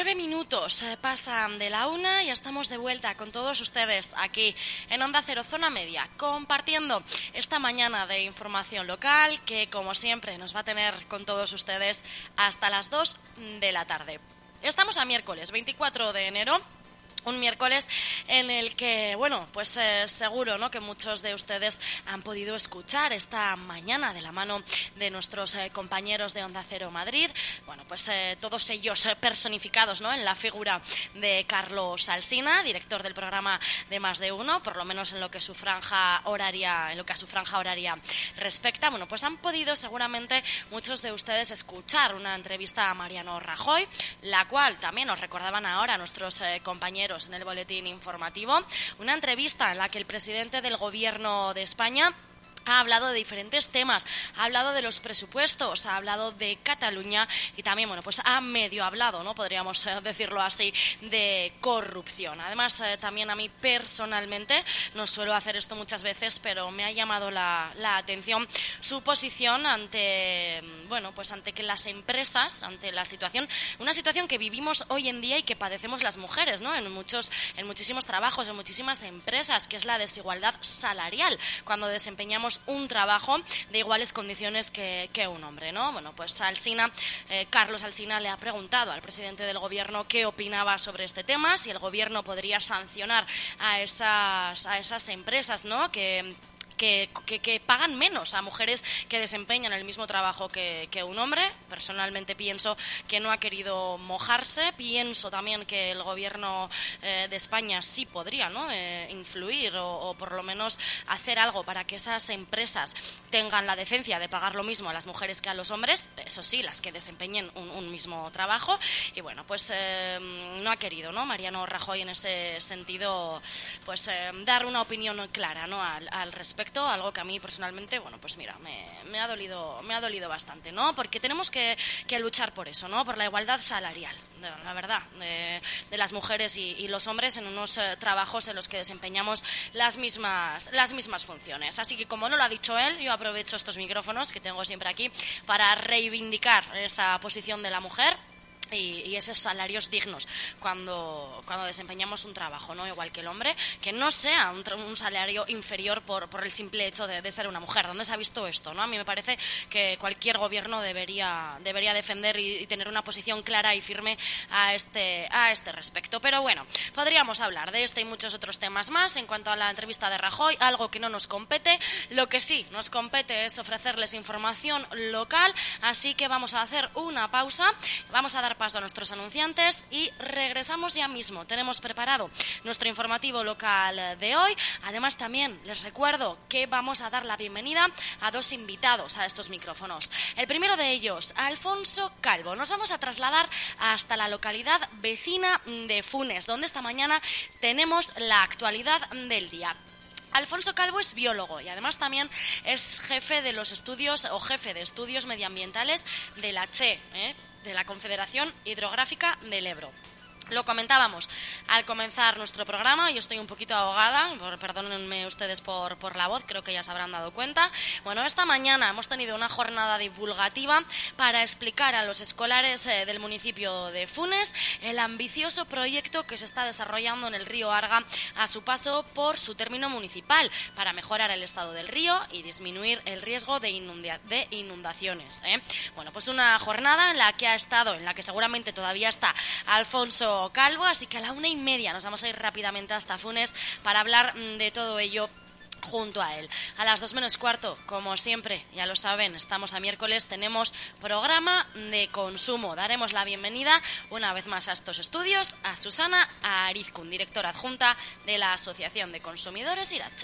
Nueve minutos pasan de la una y estamos de vuelta con todos ustedes aquí en Onda Cero Zona Media, compartiendo esta mañana de información local que, como siempre, nos va a tener con todos ustedes hasta las dos de la tarde. Estamos a miércoles veinticuatro de enero. Un miércoles en el que, bueno, pues eh, seguro, ¿no?, que muchos de ustedes han podido escuchar esta mañana de la mano de nuestros eh, compañeros de Onda Cero Madrid, bueno, pues eh, todos ellos eh, personificados, ¿no?, en la figura de Carlos Alsina, director del programa de Más de Uno, por lo menos en lo que su franja horaria, en lo que a su franja horaria respecta. Bueno, pues han podido seguramente muchos de ustedes escuchar una entrevista a Mariano Rajoy, la cual también nos recordaban ahora nuestros eh, compañeros en el boletín informativo, una entrevista en la que el presidente del Gobierno de España ha hablado de diferentes temas, ha hablado de los presupuestos, ha hablado de Cataluña y también, bueno, pues ha medio hablado, ¿no?, podríamos decirlo así, de corrupción. Además, eh, también a mí personalmente, no suelo hacer esto muchas veces, pero me ha llamado la, la atención su posición ante, bueno, pues ante que las empresas, ante la situación, una situación que vivimos hoy en día y que padecemos las mujeres, ¿no?, en muchos, en muchísimos trabajos, en muchísimas empresas, que es la desigualdad salarial, cuando desempeñamos un trabajo de iguales condiciones que, que un hombre, ¿no? Bueno, pues Alsina, eh, Carlos Alsina le ha preguntado al presidente del Gobierno qué opinaba sobre este tema, si el Gobierno podría sancionar a esas, a esas empresas, ¿no?, que... Que, que, que pagan menos a mujeres que desempeñan el mismo trabajo que, que un hombre. Personalmente pienso que no ha querido mojarse. Pienso también que el Gobierno eh, de España sí podría, ¿no?, eh, influir o, o por lo menos hacer algo para que esas empresas tengan la decencia de pagar lo mismo a las mujeres que a los hombres, eso sí, las que desempeñen un, un mismo trabajo. Y bueno, pues eh, no ha querido, ¿no?, Mariano Rajoy en ese sentido, pues eh, dar una opinión clara, ¿no?, al, al respecto. Algo que a mí personalmente, bueno, pues mira, me, me ha dolido, me ha dolido bastante, ¿no? Porque tenemos que, que luchar por eso, ¿no? Por la igualdad salarial, la verdad, de, de las mujeres y, y los hombres en unos eh, trabajos en los que desempeñamos las mismas, las mismas funciones. Así que, como no lo ha dicho él, yo aprovecho estos micrófonos que tengo siempre aquí para reivindicar esa posición de la mujer. Y, y esos salarios dignos cuando, cuando desempeñamos un trabajo, ¿no?, igual que el hombre, que no sea un, un salario inferior por, por el simple hecho de, de ser una mujer. ¿Dónde se ha visto esto, no? A mí me parece que cualquier gobierno debería, debería defender y, y tener una posición clara y firme a este, a este respecto. Pero bueno, podríamos hablar de este y muchos otros temas más. En cuanto a la entrevista de Rajoy, algo que no nos compete, lo que sí nos compete es ofrecerles información local, así que vamos a hacer una pausa, vamos a dar paso a nuestros anunciantes y regresamos ya mismo. Tenemos preparado nuestro informativo local de hoy. Además, también les recuerdo que vamos a dar la bienvenida a dos invitados a estos micrófonos. El primero de ellos, Alfonso Calvo. Nos vamos a trasladar hasta la localidad vecina de Funes, donde esta mañana tenemos la actualidad del día. Alfonso Calvo es biólogo y además también es jefe de los estudios o jefe de estudios medioambientales de la C H E, ¿eh? de la Confederación Hidrográfica del Ebro. Lo comentábamos al comenzar nuestro programa, yo estoy un poquito ahogada, perdónenme ustedes por, por la voz, creo que ya se habrán dado cuenta. Bueno, esta mañana hemos tenido una jornada divulgativa para explicar a los escolares eh, del municipio de Funes el ambicioso proyecto que se está desarrollando en el río Arga a su paso por su término municipal para mejorar el estado del río y disminuir el riesgo de, inunda- de inundaciones. ¿eh? Bueno, pues una jornada en la que ha estado, en la que seguramente todavía está Alfonso Calvo, así que a la una y media nos vamos a ir rápidamente hasta Funes para hablar de todo ello junto a él. A las dos menos cuarto, como siempre, ya lo saben, estamos a miércoles, tenemos programa de consumo. Daremos la bienvenida una vez más a estos estudios a Susana Arizkun, directora adjunta de la Asociación de Consumidores Irache.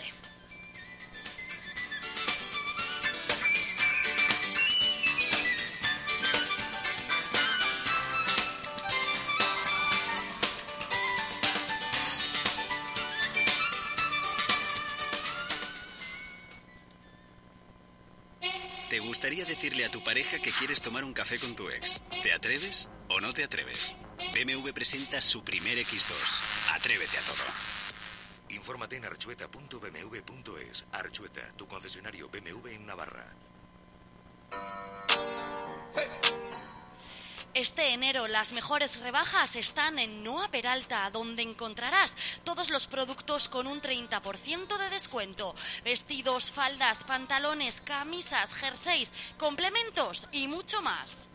¿Te gustaría decirle a tu pareja que quieres tomar un café con tu ex? ¿Te atreves o no te atreves? B M W presenta su primer equis dos. Atrévete a todo. Infórmate en archueta punto b m w punto es. Archueta, tu concesionario B M W en Navarra. Este enero las mejores rebajas están en Noa Peralta, donde encontrarás todos los productos con un treinta por ciento de descuento. Vestidos, faldas, pantalones, camisas, jerseys, complementos y mucho más.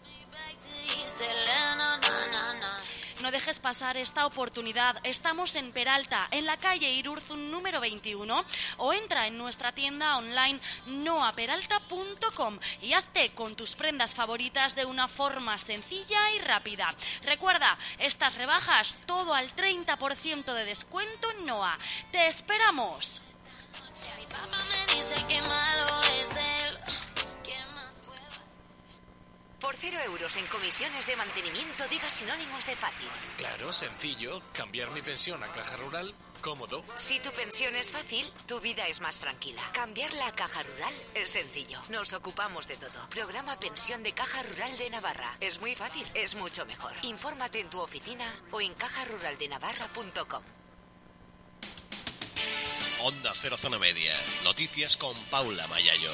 No dejes pasar esta oportunidad. Estamos en Peralta, en la calle Irurzun número veintiuno, o entra en nuestra tienda online noa peralta punto com y hazte con tus prendas favoritas de una forma sencilla y rápida. Recuerda, estas rebajas todo al treinta por ciento de descuento en Noa. ¡Te esperamos! Mi papá me dice que malo es él. Por cero euros en comisiones de mantenimiento, diga sinónimos de fácil. Claro, sencillo. Cambiar mi pensión a Caja Rural, cómodo. Si tu pensión es fácil, tu vida es más tranquila. Cambiarla a Caja Rural es sencillo. Nos ocupamos de todo. Programa Pensión de Caja Rural de Navarra. Es muy fácil, es mucho mejor. Infórmate en tu oficina o en caja rural de navarra punto com. Onda Cero Zona Media. Noticias con Paula Mayayo.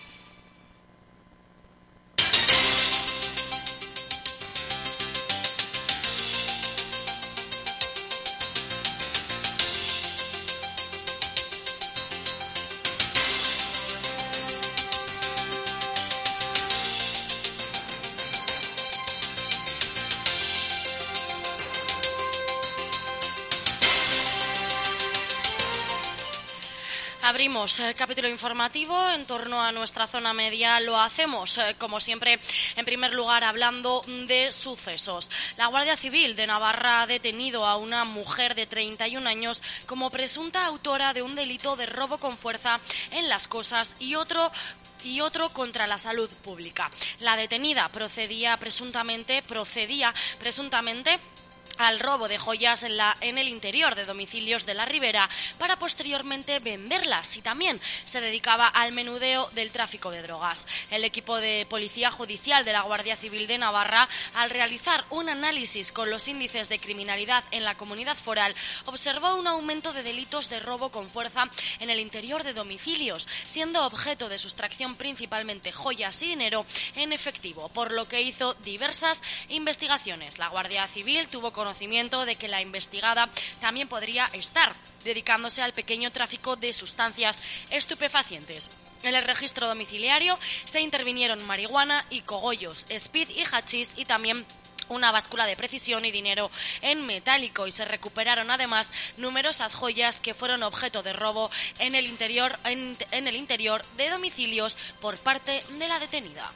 Abrimos el capítulo informativo en torno a nuestra zona media. Lo hacemos, eh, como siempre, en primer lugar hablando de sucesos. La Guardia Civil de Navarra ha detenido a una mujer de treinta y un años como presunta autora de un delito de robo con fuerza en Las Cosas y otro y otro contra la salud pública. La detenida procedía presuntamente procedía presuntamente al robo de joyas en, la, en el interior de domicilios de la Ribera para posteriormente venderlas, y también se dedicaba al menudeo del tráfico de drogas. El equipo de Policía Judicial de la Guardia Civil de Navarra, al realizar un análisis con los índices de criminalidad en la comunidad foral, observó un aumento de delitos de robo con fuerza en el interior de domicilios, siendo objeto de sustracción principalmente joyas y dinero en efectivo, por lo que hizo diversas investigaciones. La Guardia Civil tuvo conocimiento de que la investigada también podría estar dedicándose al pequeño tráfico de sustancias estupefacientes. En el registro domiciliario se intervinieron marihuana y cogollos, speed y hachís, y también una báscula de precisión y dinero en metálico, y se recuperaron además numerosas joyas que fueron objeto de robo en el interior, en, en el interior de domicilios por parte de la detenida.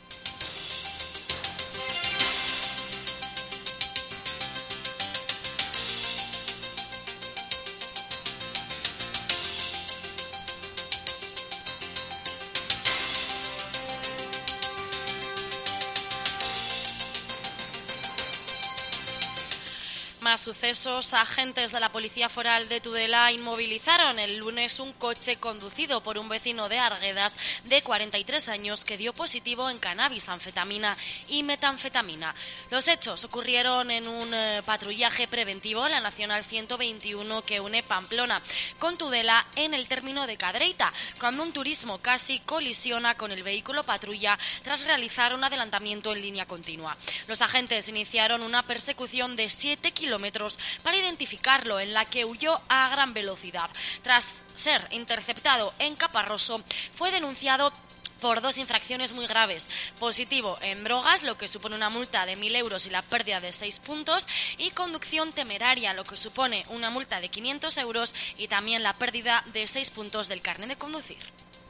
Más sucesos. Agentes de la Policía Foral de Tudela inmovilizaron el lunes un coche conducido por un vecino de Arguedas de cuarenta y tres años que dio positivo en cannabis, anfetamina y metanfetamina. Los hechos ocurrieron en un eh, patrullaje preventivo en la Nacional ciento veintiuno que une Pamplona con Tudela en el término de Cadreita, cuando un turismo casi colisiona con el vehículo patrulla tras realizar un adelantamiento en línea continua. Los agentes iniciaron una persecución de siete kilómetros para identificarlo, en la que huyó a gran velocidad. Tras ser interceptado en Caparroso, fue denunciado por dos infracciones muy graves: positivo en drogas, lo que supone una multa de mil euros y la pérdida de seis puntos, y conducción temeraria, lo que supone una multa de quinientos euros y también la pérdida de seis puntos del carnet de conducir.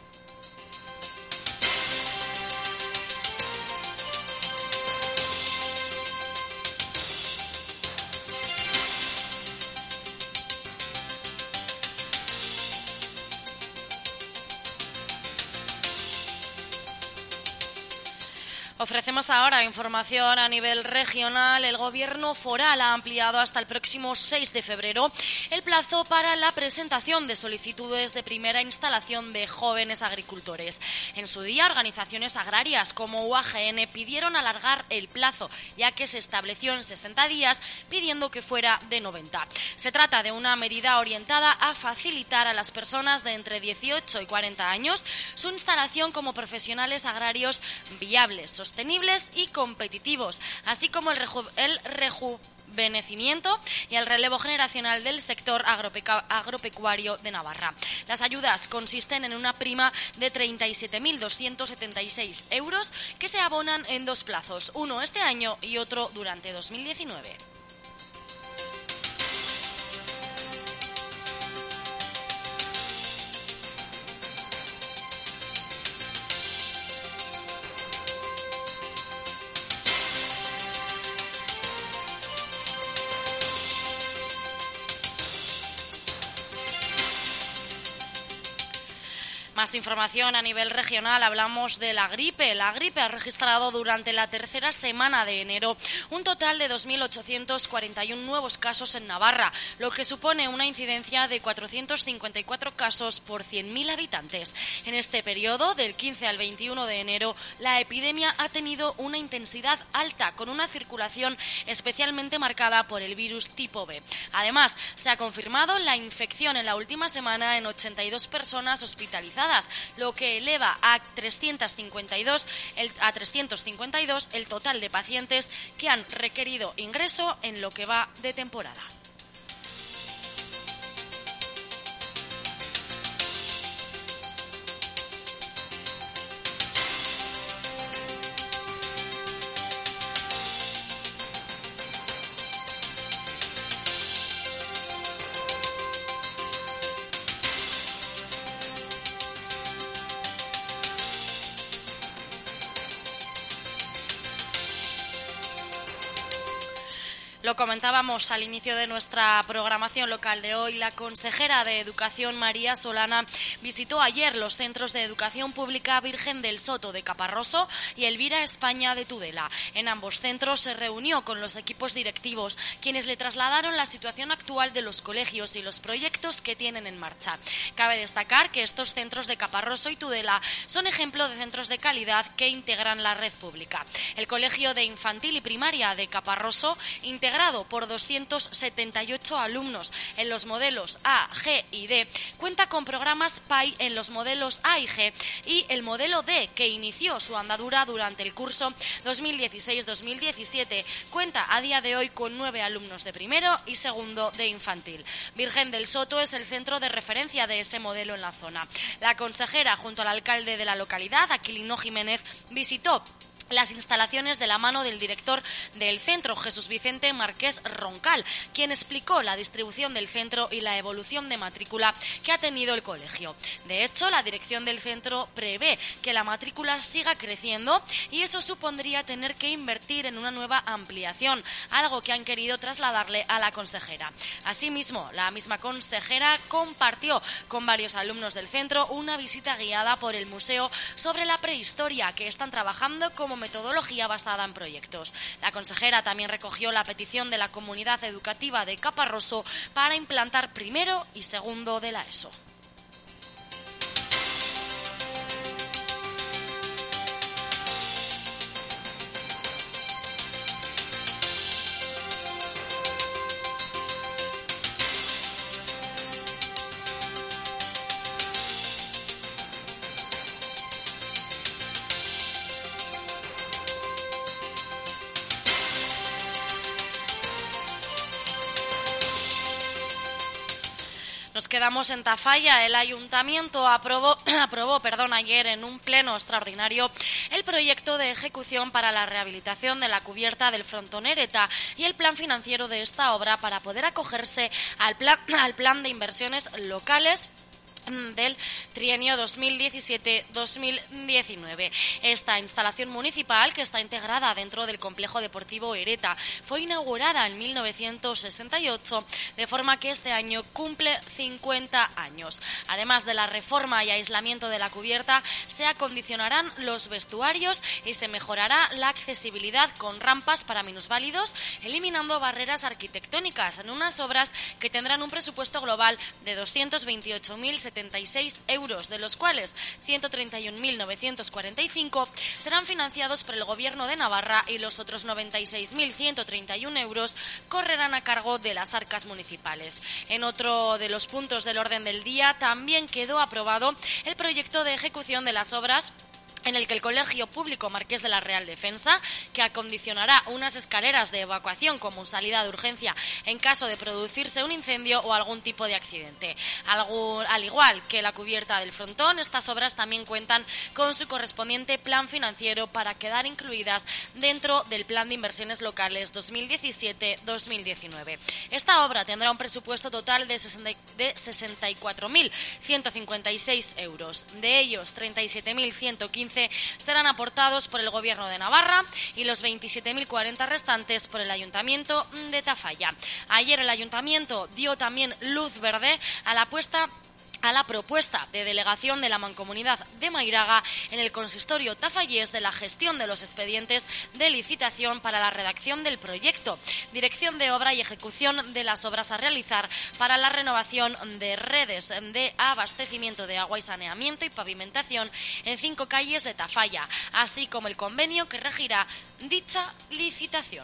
Ofrecemos ahora información a nivel regional. El Gobierno foral ha ampliado hasta el próximo seis de febrero el plazo para la presentación de solicitudes de primera instalación de jóvenes agricultores. En su día, organizaciones agrarias como U A G N pidieron alargar el plazo, ya que se estableció en sesenta días, pidiendo que fuera de noventa. Se trata de una medida orientada a facilitar a las personas de entre dieciocho y cuarenta años su instalación como profesionales agrarios viables, sostenibles sostenibles y competitivos, así como el, reju- el rejuvenecimiento y el relevo generacional del sector agropeca- agropecuario de Navarra. Las ayudas consisten en una prima de treinta y siete mil doscientos setenta y seis euros que se abonan en dos plazos, uno este año y otro durante dos mil diecinueve. Más información a nivel regional, hablamos de la gripe. La gripe ha registrado durante la tercera semana de enero un total de dos mil ochocientos cuarenta y uno nuevos casos en Navarra, lo que supone una incidencia de cuatrocientos cincuenta y cuatro casos por cien mil habitantes. En este periodo, del quince al veintiuno de enero, la epidemia ha tenido una intensidad alta, con una circulación especialmente marcada por el virus tipo B. Además, se ha confirmado la infección en la última semana en ochenta y dos personas hospitalizadas, lo que eleva a trescientos cincuenta y dos el, a trescientos cincuenta y dos el total de pacientes que han requerido ingreso en lo que va de temporada. Lo comentábamos al inicio de nuestra programación local de hoy. La consejera de Educación, María Solana, visitó ayer los centros de educación pública Virgen del Soto de Caparroso y Elvira España de Tudela. En ambos centros se reunió con los equipos directivos, quienes le trasladaron la situación actual de los colegios y los proyectos que tienen en marcha. Cabe destacar que estos centros de Caparroso y Tudela son ejemplo de centros de calidad que integran la red pública. El Colegio de Infantil y Primaria de Caparroso, integrado por doscientos setenta y ocho alumnos en los modelos A, G y D, cuenta con programas P A I en los modelos A y G y el modelo D, que inició su andadura durante el curso dos mil dieciséis dos mil diecisiete, cuenta a día de hoy con nueve alumnos de primero y segundo de infantil. Virgen del Soto es el centro de referencia de ese modelo en la zona. La consejera, junto al alcalde de la localidad, Aquilino Jiménez, visitó las instalaciones de la mano del director del centro, Jesús Vicente Márquez Roncal, quien explicó la distribución del centro y la evolución de matrícula que ha tenido el colegio. De hecho, la dirección del centro prevé que la matrícula siga creciendo y eso supondría tener que invertir en una nueva ampliación, algo que han querido trasladarle a la consejera. Asimismo, la misma consejera compartió con varios alumnos del centro una visita guiada por el museo sobre la prehistoria, que están trabajando como metodología basada en proyectos. La consejera también recogió la petición de la comunidad educativa de Caparroso para implantar primero y segundo de la ESO. Nos quedamos en Tafalla. El ayuntamiento aprobó, aprobó perdón, ayer en un pleno extraordinario el proyecto de ejecución para la rehabilitación de la cubierta del frontón Ereta y el plan financiero de esta obra para poder acogerse al plan, al plan de inversiones locales del trienio dos mil diecisiete dos mil diecinueve. Esta instalación municipal, que está integrada dentro del complejo deportivo Ereta, fue inaugurada en mil novecientos sesenta y ocho, de forma que este año cumple cincuenta años. Además de la reforma y aislamiento de la cubierta, se acondicionarán los vestuarios y se mejorará la accesibilidad con rampas para minusválidos, eliminando barreras arquitectónicas, en unas obras que tendrán un presupuesto global de doscientos veintiocho mil setenta y seis euros, de los cuales ciento treinta y un mil novecientos cuarenta y cinco serán financiados por el Gobierno de Navarra y los otros noventa y seis mil ciento treinta y uno euros correrán a cargo de las arcas municipales. En otro de los puntos del orden del día también quedó aprobado el proyecto de ejecución de las obras en el que el Colegio Público Marqués de la Real Defensa, que acondicionará unas escaleras de evacuación como salida de urgencia en caso de producirse un incendio o algún tipo de accidente. Algo, al igual que la cubierta del frontón, estas obras también cuentan con su correspondiente plan financiero para quedar incluidas dentro del Plan de Inversiones Locales dos mil diecisiete dos mil diecinueve. Esta obra tendrá un presupuesto total de sesenta y cuatro mil ciento cincuenta y seis euros. De ellos, treinta y siete mil ciento quince serán aportados por el Gobierno de Navarra y los veintisiete mil cuarenta restantes por el Ayuntamiento de Tafalla. Ayer el Ayuntamiento dio también luz verde a la puesta a la propuesta de delegación de la Mancomunidad de Mairaga en el consistorio tafallés de la gestión de los expedientes de licitación para la redacción del proyecto, dirección de obra y ejecución de las obras a realizar para la renovación de redes de abastecimiento de agua y saneamiento y pavimentación en cinco calles de Tafalla, así como el convenio que regirá dicha licitación.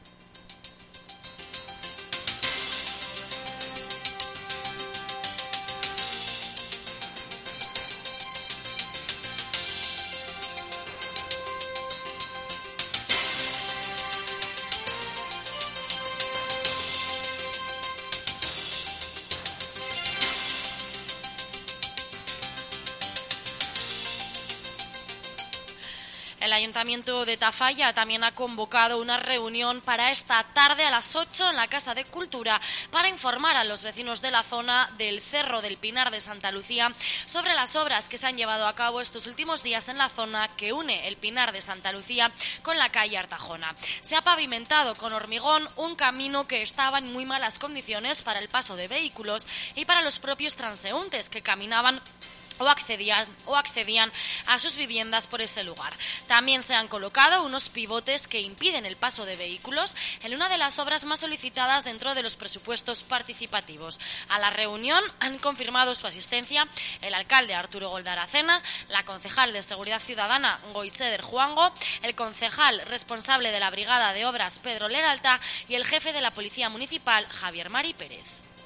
El Ayuntamiento de Tafalla también ha convocado una reunión para esta tarde a las ocho en la Casa de Cultura para informar a los vecinos de la zona del Cerro del Pinar de Santa Lucía sobre las obras que se han llevado a cabo estos últimos días en la zona que une el Pinar de Santa Lucía con la calle Artajona. Se ha pavimentado con hormigón un camino que estaba en muy malas condiciones para el paso de vehículos y para los propios transeúntes que caminaban O accedían, o accedían a sus viviendas por ese lugar. También se han colocado unos pivotes que impiden el paso de vehículos en una de las obras más solicitadas dentro de los presupuestos participativos. A la reunión han confirmado su asistencia el alcalde Arturo Goldaracena, la concejal de Seguridad Ciudadana Goiseder Juango, el concejal responsable de la Brigada de Obras Pedro Leralta y el jefe de la Policía Municipal Javier Mari Pérez.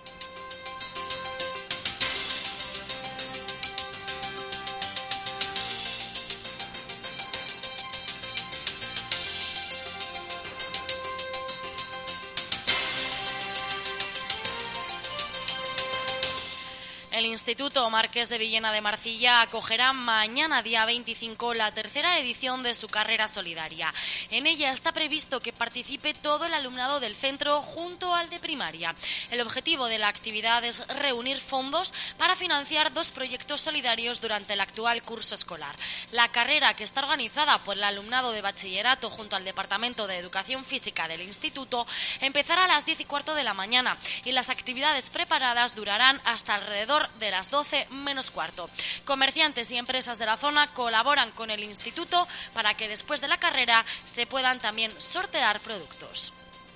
El Instituto Marqués de Villena de Marcilla acogerá mañana, día veinticinco, la tercera edición de su carrera solidaria. En ella está previsto que participe todo el alumnado del centro junto al de primaria. El objetivo de la actividad es reunir fondos para financiar dos proyectos solidarios durante el actual curso escolar. La carrera, que está organizada por el alumnado de bachillerato junto al Departamento de Educación Física del Instituto, empezará a las diez y cuarto de la mañana y las actividades preparadas durarán hasta alrededor de las doce menos cuarto. Comerciantes y empresas de la zona colaboran con el instituto para que después de la carrera se puedan también sortear productos.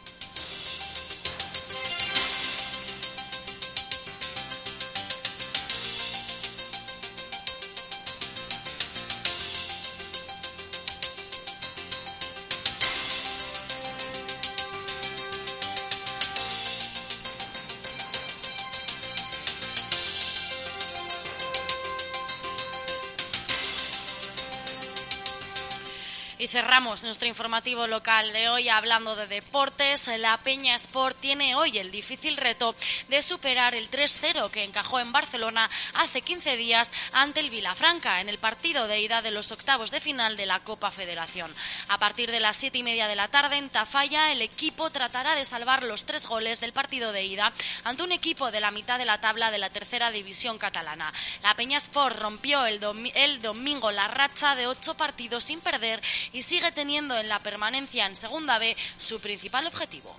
Y cerramos nuestro informativo local de hoy hablando de deportes. La Peña Sport tiene hoy el difícil reto de superar el tres cero que encajó en Barcelona hace quince días ante el Vilafranca en el partido de ida de los octavos de final de la Copa Federación. A partir de las siete y media de la tarde en Tafalla, el equipo tratará de salvar los tres goles del partido de ida ante un equipo de la mitad de la tabla de la tercera división catalana. La Peña Sport rompió el, dom- el domingo la racha de ocho partidos sin perder y sigue teniendo en la permanencia en Segunda B su principal objetivo.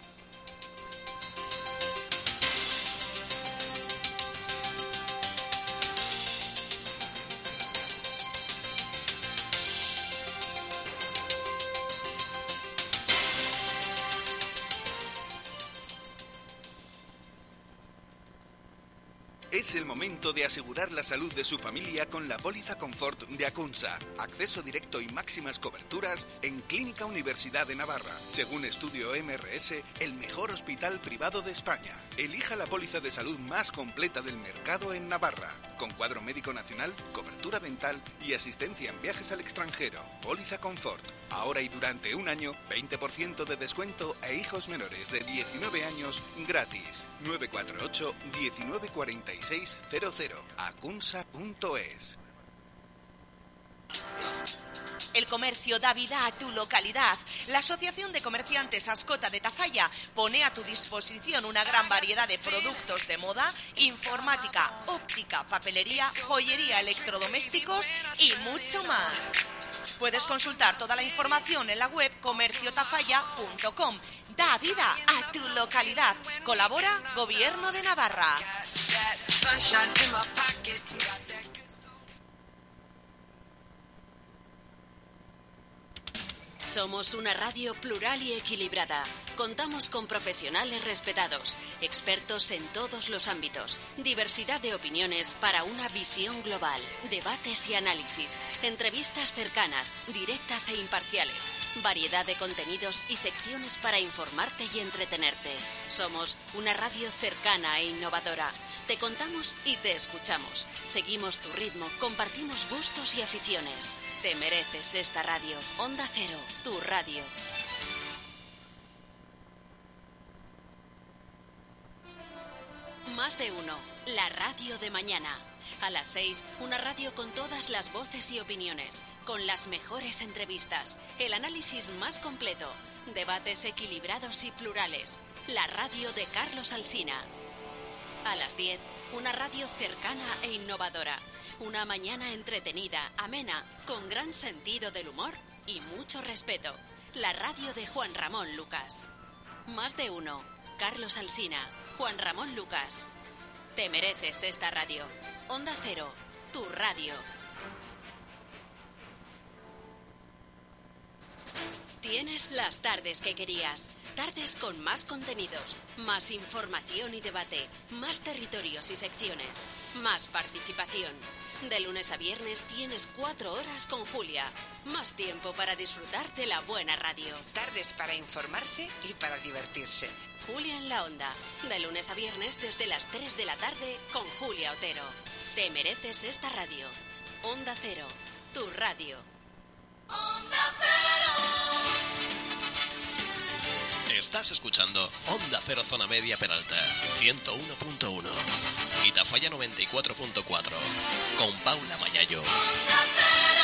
Es el momento de asegurar la salud de su familia con la póliza Confort de Acunsa. Acceso directo y máximas coberturas en Clínica Universidad de Navarra. Según estudio M R S, el mejor hospital privado de España. Elija la póliza de salud más completa del mercado en Navarra. Con cuadro médico nacional, cobertura dental y asistencia en viajes al extranjero. Póliza Confort. Ahora y durante un año, veinte por ciento de descuento e hijos menores de diecinueve años gratis. nueve cuatro ocho, diecinueve cuarenta y seis cero cero. acunsa punto es. El comercio da vida a tu localidad. La Asociación de Comerciantes Ascota de Tafalla pone a tu disposición una gran variedad de productos de moda, informática, óptica, papelería, joyería, electrodomésticos y mucho más. Puedes consultar toda la información en la web comercio tafalla punto com. Da vida a tu localidad. Colabora Gobierno de Navarra. Somos una radio plural y equilibrada. Contamos con profesionales respetados, expertos en todos los ámbitos, diversidad de opiniones para una visión global, debates y análisis, entrevistas cercanas, directas e imparciales, variedad de contenidos y secciones para informarte y entretenerte. Somos una radio cercana e innovadora. Te contamos y te escuchamos. Seguimos tu ritmo, compartimos gustos y aficiones. Te mereces esta radio. Onda Cero, tu radio. Más de uno, la radio de mañana. A las seis, una radio con todas las voces y opiniones, con las mejores entrevistas, el análisis más completo, debates equilibrados y plurales. La radio de Carlos Alsina. A las diez, una radio cercana e innovadora. Una mañana entretenida, amena, con gran sentido del humor y mucho respeto. La radio de Juan Ramón Lucas. Más de uno, Carlos Alsina, Juan Ramón Lucas. Te mereces esta radio. Onda Cero, tu radio. Tienes las tardes que querías. Tardes con más contenidos, más información y debate, más territorios y secciones, más participación. De lunes a viernes tienes cuatro horas con Julia. Más tiempo para disfrutar de la buena radio. Tardes para informarse y para divertirse. Julia en la Onda. De lunes a viernes desde las tres de la tarde con Julia Otero. Te mereces esta radio. Onda Cero, tu radio. Onda Cero. Estás escuchando Onda Cero Zona Media Peralta, ciento uno punto uno. Y Tafalla noventa y cuatro punto cuatro. Con Paula Mayayo. Onda Cero.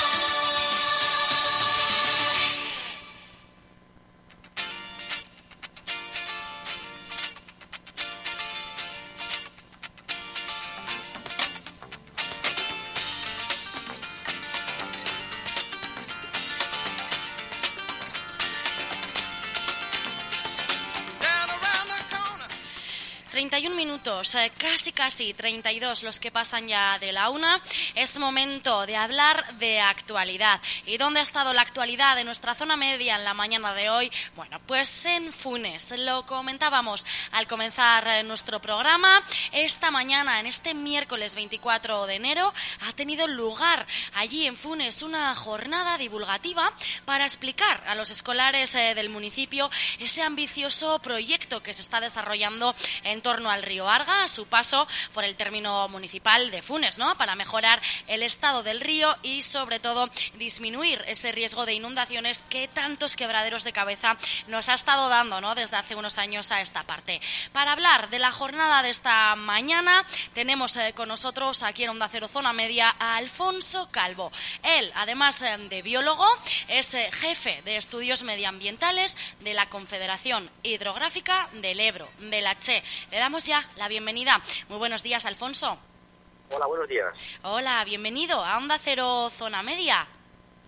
treinta y un minutos, eh, casi casi treinta y dos los que pasan ya de la una. Es momento de hablar de actualidad. ¿Y dónde ha estado la actualidad de nuestra zona media en la mañana de hoy? Bueno, pues en Funes. Lo comentábamos al comenzar eh, nuestro programa. Esta mañana, en este miércoles veinticuatro de enero, ha tenido lugar allí en Funes una jornada divulgativa para explicar a los escolares eh, del municipio ese ambicioso proyecto que se está desarrollando en torno al río Arga, a su paso por el término municipal de Funes, ¿no? Para mejorar el estado del río y, sobre todo, disminuir ese riesgo de inundaciones que tantos quebraderos de cabeza nos ha estado dando, ¿no? Desde hace unos años a esta parte. Para hablar de la jornada de esta mañana, tenemos eh, con nosotros aquí en Onda Cero Zona Media a Alfonso Calvo. Él, además eh, de biólogo, es eh, jefe de estudios medioambientales de la Confederación Hidrográfica del Ebro, de la Che. Le damos ya la bienvenida. Muy buenos días, Alfonso. Hola, buenos días. Hola, bienvenido a Onda Cero Zona Media.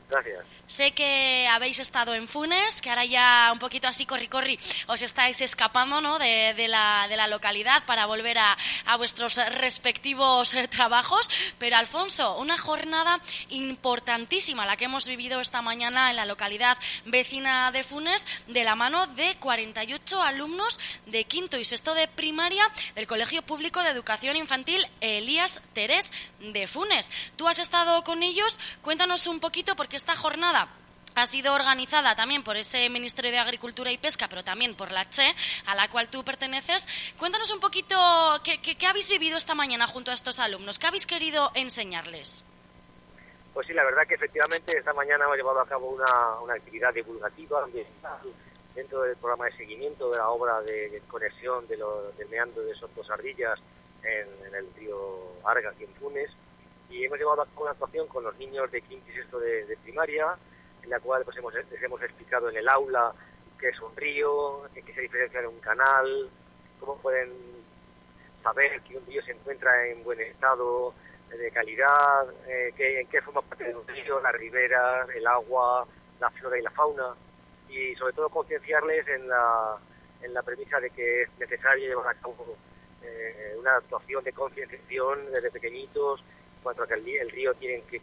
Gracias. Sé que habéis estado en Funes, que ahora ya un poquito así corri corri os estáis escapando, ¿no?, de, de, la, de la localidad para volver a, a vuestros respectivos eh, trabajos. Pero, Alfonso, una jornada importantísima la que hemos vivido esta mañana en la localidad vecina de Funes, de la mano de cuarenta y ocho alumnos de quinto y sexto de primaria del Colegio Público de Educación Infantil Elías Terés de Funes. Tú has estado con ellos, cuéntanos un poquito, porque esta jornada ha sido organizada también por ese Ministerio de Agricultura y Pesca, pero también por la Che, a la cual tú perteneces. Cuéntanos un poquito qué, qué, qué habéis vivido esta mañana junto a estos alumnos, qué habéis querido enseñarles. Pues sí, la verdad que efectivamente esta mañana hemos llevado a cabo una, una actividad divulgativa ambiental dentro del programa de seguimiento de la obra de, de conexión de lo, del meandro de Sotosardillas en, en el río Arga, aquí en Funes. Y hemos llevado a cabo una actuación con los niños de quinto y sexto de, de primaria, en la cual pues hemos, les hemos explicado en el aula qué es un río, en qué se diferencia de un canal, cómo pueden saber que un río se encuentra en buen estado de calidad, eh, que, en qué forma parte de un río, las riberas, el agua, la flora y la fauna, y sobre todo concienciarles en la, en la premisa de que es necesario llevar a cabo eh, una actuación de concienciación desde pequeñitos, en cuanto a que el, el río tienen que,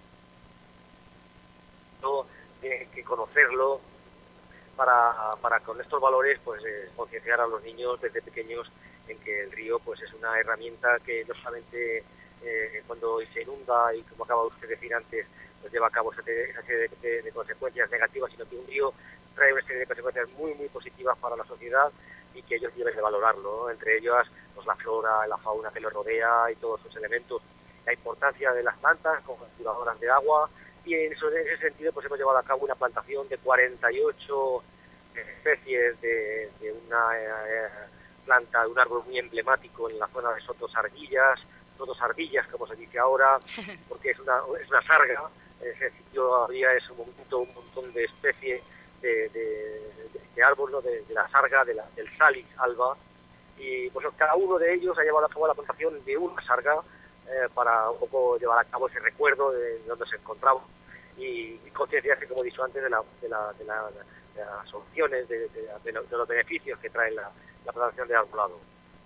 no, tienen que conocerlo para, para con estos valores pues eh, concienciar a los niños desde pequeños en que el río pues es una herramienta que no solamente eh, cuando se inunda y, como acaba usted de decir antes, pues lleva a cabo esa serie de, de, de consecuencias negativas, sino que un río trae una serie de consecuencias muy muy positivas para la sociedad y que ellos deben de valorarlo, ¿no? Entre ellas pues la flora, la fauna que los rodea y todos sus elementos, la importancia de las plantas como capturadoras de agua, y en, eso, en ese sentido pues hemos llevado a cabo una plantación de cuarenta y ocho especies de, de una eh, planta, de un árbol muy emblemático en la zona de Sotosardillas, Sotosardillas como se dice ahora, porque es una, es una sarga. En ese sitio había en su momento un montón de especies de, de, de, de árbol, ¿no? de, de la sarga, de la, del Salix alba, y pues cada uno de ellos ha llevado a cabo la plantación de una sarga eh, para un poco llevar a cabo ese recuerdo de donde se encontraba y, y concienciarse, como he dicho antes, de, la, de, la, de, la, de las soluciones, de, de, de, de los beneficios que trae la, la plantación de arbolado.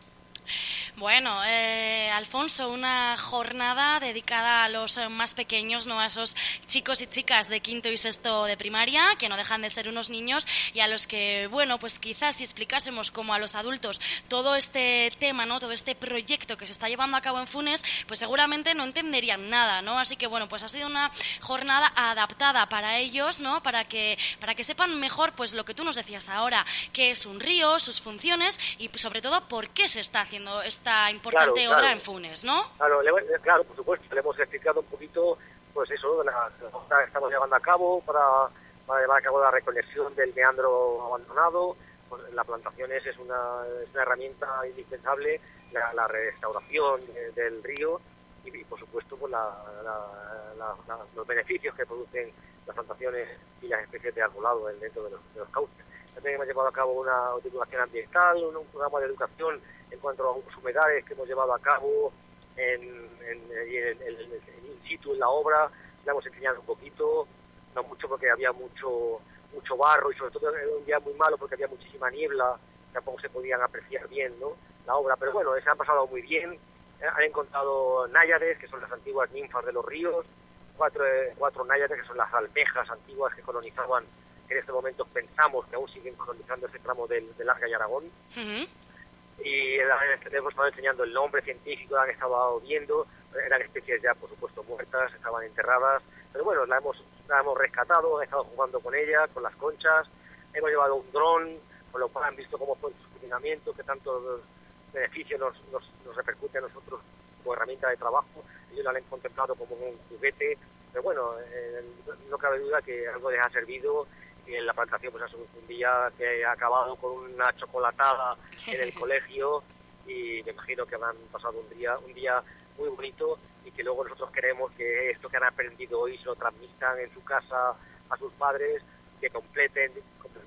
Bueno, eh, Alfonso, una jornada dedicada a los más pequeños, ¿no?, a esos chicos y chicas de quinto y sexto de primaria, que no dejan de ser unos niños, y a los que, bueno, pues quizás si explicásemos como a los adultos todo este tema, ¿no?, todo este proyecto que se está llevando a cabo en Funes, pues seguramente no entenderían nada, ¿no? Así que, bueno, pues ha sido una jornada adaptada para ellos, ¿no?, para que, para que sepan mejor, pues lo que tú nos decías ahora, qué es un río, sus funciones y, sobre todo, por qué se está haciendo esta importante claro, obra claro. en Funes, ¿no? Claro, le, claro, por supuesto, le hemos explicado un poquito, pues eso, la, la obra que estamos llevando a cabo para, para llevar a cabo la reconexión del meandro abandonado. Pues la plantación es, es, una, es una herramienta indispensable, la, la restauración de, del río y, y, por supuesto, pues la, la, la, la, los beneficios que producen las plantaciones y las especies de arbolado dentro de los, de los cauces. También hemos llevado a cabo una divulgación ambiental, un, un programa de educación en cuanto a los humedales que hemos llevado a cabo en, en, en, en, en, en in situ en la obra. Le hemos enseñado un poquito, no mucho porque había mucho mucho barro y sobre todo era un día muy malo porque había muchísima niebla, tampoco se podían apreciar bien, ¿no?, la obra, pero bueno, se han pasado muy bien. Eh, han encontrado náyades, que son las antiguas ninfas de los ríos, cuatro, eh, cuatro náyades que son las almejas antiguas que colonizaban. En este momento pensamos que aún siguen colonizando ese tramo del, del Arga y Aragón. Uh-huh. Y le hemos estado enseñando el nombre científico, han estado viendo, eran especies ya, por supuesto, muertas, estaban enterradas, pero bueno, la hemos, la hemos rescatado, han estado jugando con ella, con las conchas, hemos llevado un dron, con lo cual han visto cómo fue su funcionamiento, que tantos beneficios nos, nos, nos repercute a nosotros como herramienta de trabajo. Ellos la han contemplado como un juguete, pero bueno, eh, no cabe duda que algo les ha servido. Y en la plantación pues ha sido un día que ha acabado con una chocolatada en el colegio y me imagino que habrán pasado un día un día muy bonito y que luego nosotros queremos que esto que han aprendido hoy se lo transmitan en su casa a sus padres, que completen,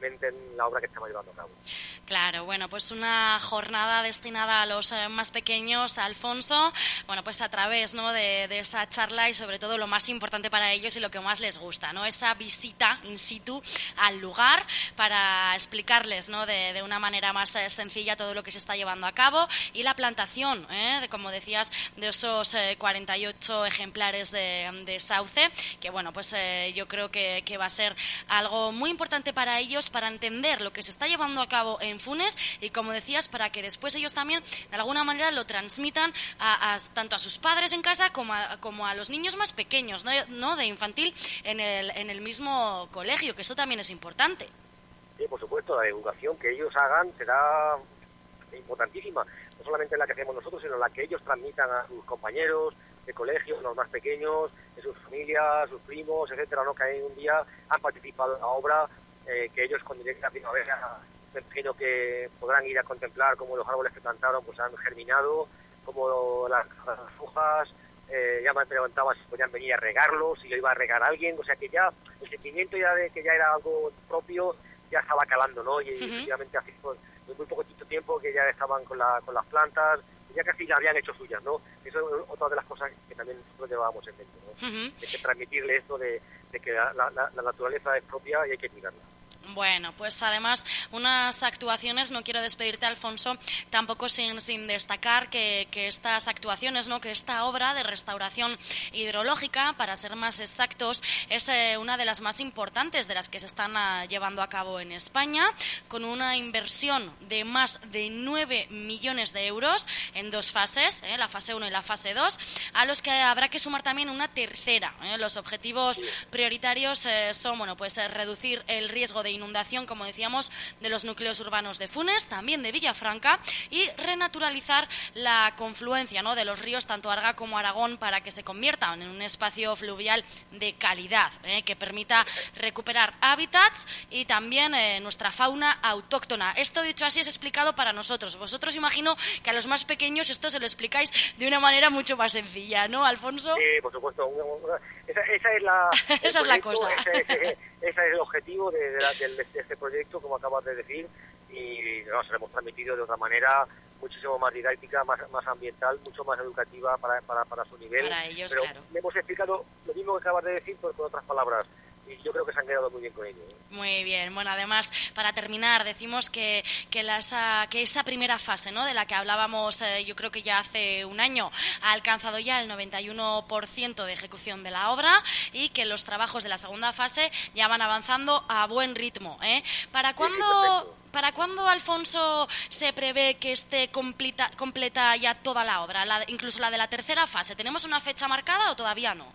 realmente la obra que estamos llevando a cabo. Claro, bueno, pues una jornada destinada a los eh, más pequeños, Alfonso, bueno, pues a través, ¿no?, de, de esa charla y sobre todo lo más importante para ellos y lo que más les gusta, ¿no?, esa visita in situ al lugar para explicarles, ¿no?, de, de una manera más eh, sencilla todo lo que se está llevando a cabo y la plantación, ¿eh?, de, como decías, de esos eh, cuarenta y ocho ejemplares de, de sauce, que bueno, pues eh, yo creo que, que va a ser algo muy importante para ellos para entender lo que se está llevando a cabo en Funes y, como decías, para que después ellos también de alguna manera lo transmitan a, a, tanto a sus padres en casa como a, como a los niños más pequeños, ¿no?, ¿no?, de infantil en el, en el mismo colegio, que esto también es importante. Sí, por supuesto, la educación que ellos hagan será importantísima, no solamente la que hacemos nosotros, sino la que ellos transmitan a sus compañeros de colegio, los más pequeños, de sus familias, sus primos, etcétera, ¿no?, que ahí un día han participado en la obra, eh, que ellos cuando llegue la primavera me imagino que podrán ir a contemplar cómo los árboles que plantaron pues han germinado, cómo las, las hojas, eh, ya me preguntaba si podían venir a regarlos, si lo iba a regar alguien, o sea que ya el sentimiento ya de que ya era algo propio ya estaba calando, ¿no? Y uh-huh. efectivamente hace pues, muy poquito tiempo que ya estaban con, la, con las plantas, ya casi la habían hecho suyas, ¿no? Eso es otra de las cosas que también nosotros llevábamos en mente, ¿no? Uh-huh. Hay que transmitirle esto de, de que la, la, la naturaleza es propia y hay que cuidarla. Bueno, pues además unas actuaciones, no quiero despedirte, Alfonso, tampoco sin, sin destacar que, que estas actuaciones, ¿no?, que esta obra de restauración hidrológica, para ser más exactos, es eh, una de las más importantes de las que se están uh, llevando a cabo en España, con una inversión de más de nueve millones de euros en dos fases, ¿eh?, la fase uno y la fase dos, a los que habrá que sumar también una tercera. ¿eh? Los objetivos prioritarios eh, son, bueno, pues eh, reducir el riesgo de inundación, como decíamos, de los núcleos urbanos de Funes, también de Villafranca, y renaturalizar la confluencia, ¿no?, de los ríos, tanto Arga como Aragón, para que se conviertan en un espacio fluvial de calidad, ¿eh?, que permita recuperar hábitats y también eh, nuestra fauna autóctona. Esto, dicho así, es explicado para nosotros. Vosotros imagino que a los más pequeños esto se lo explicáis de una manera mucho más sencilla, ¿no, Alfonso? Sí, por supuesto. Esa, esa es la esa es la cosa. Ese, ese, ese es el objetivo de, de, la, de, de este proyecto, como acabas de decir, y no, se lo hemos transmitido de otra manera muchísimo más didáctica, más, más ambiental, mucho más educativa para, para, para su nivel. Para ellos, pero claro. Le hemos explicado lo mismo que acabas de decir, pero con otras palabras. Y yo creo que se han quedado muy bien con ello, ¿eh? Muy bien. Bueno, además, para terminar, decimos que que, la, esa, que esa primera fase, ¿no?, de la que hablábamos eh, yo creo que ya hace un año, ha alcanzado ya el noventa y uno por ciento de ejecución de la obra y que los trabajos de la segunda fase ya van avanzando a buen ritmo, ¿eh? ¿Para cuándo, ¿para cuándo, Alfonso, se prevé que esté completa, completa ya toda la obra, la, incluso la de la tercera fase? ¿Tenemos una fecha marcada o todavía no?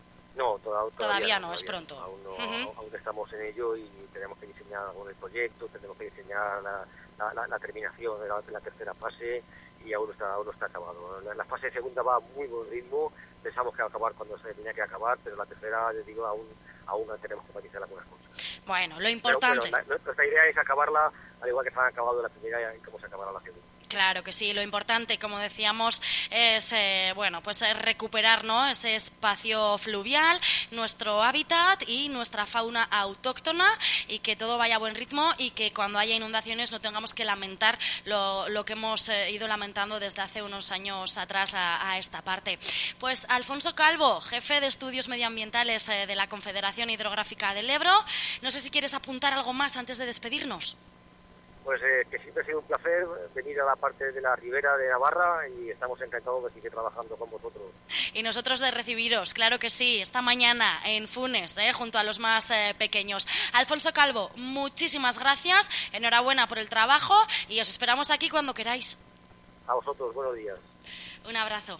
No, toda, todavía, todavía no, no, todavía es pronto. No, aún, no, uh-huh. aún estamos en ello y tenemos que diseñar algún proyecto, tenemos que diseñar la, la, la, la terminación de la, de la tercera fase y aún no está, aún no está acabado. La, la fase segunda va a muy buen ritmo, pensamos que va a acabar cuando se tenía que acabar, pero la tercera, les digo, aún, aún tenemos que matizar algunas cosas. Bueno, lo importante... Pero, pero la, nuestra idea es acabarla al igual que se han acabado la primera y cómo se acabará la segunda. Claro que sí, lo importante, como decíamos, es eh, bueno, pues es recuperar, ¿no?, ese espacio fluvial, nuestro hábitat y nuestra fauna autóctona, y que todo vaya a buen ritmo y que cuando haya inundaciones no tengamos que lamentar lo, lo que hemos eh, ido lamentando desde hace unos años atrás a, a esta parte. Pues Alfonso Calvo, jefe de estudios medioambientales eh, de la Confederación Hidrográfica del Ebro, no sé si quieres apuntar algo más antes de despedirnos. Pues eh, que siempre ha sido un placer venir a la parte de la Ribera de Navarra y estamos encantados de seguir trabajando con vosotros. Y nosotros de recibiros, claro que sí, esta mañana en Funes, eh, junto a los más eh, pequeños. Alfonso Calvo, muchísimas gracias, enhorabuena por el trabajo y os esperamos aquí cuando queráis. A vosotros, buenos días. Un abrazo.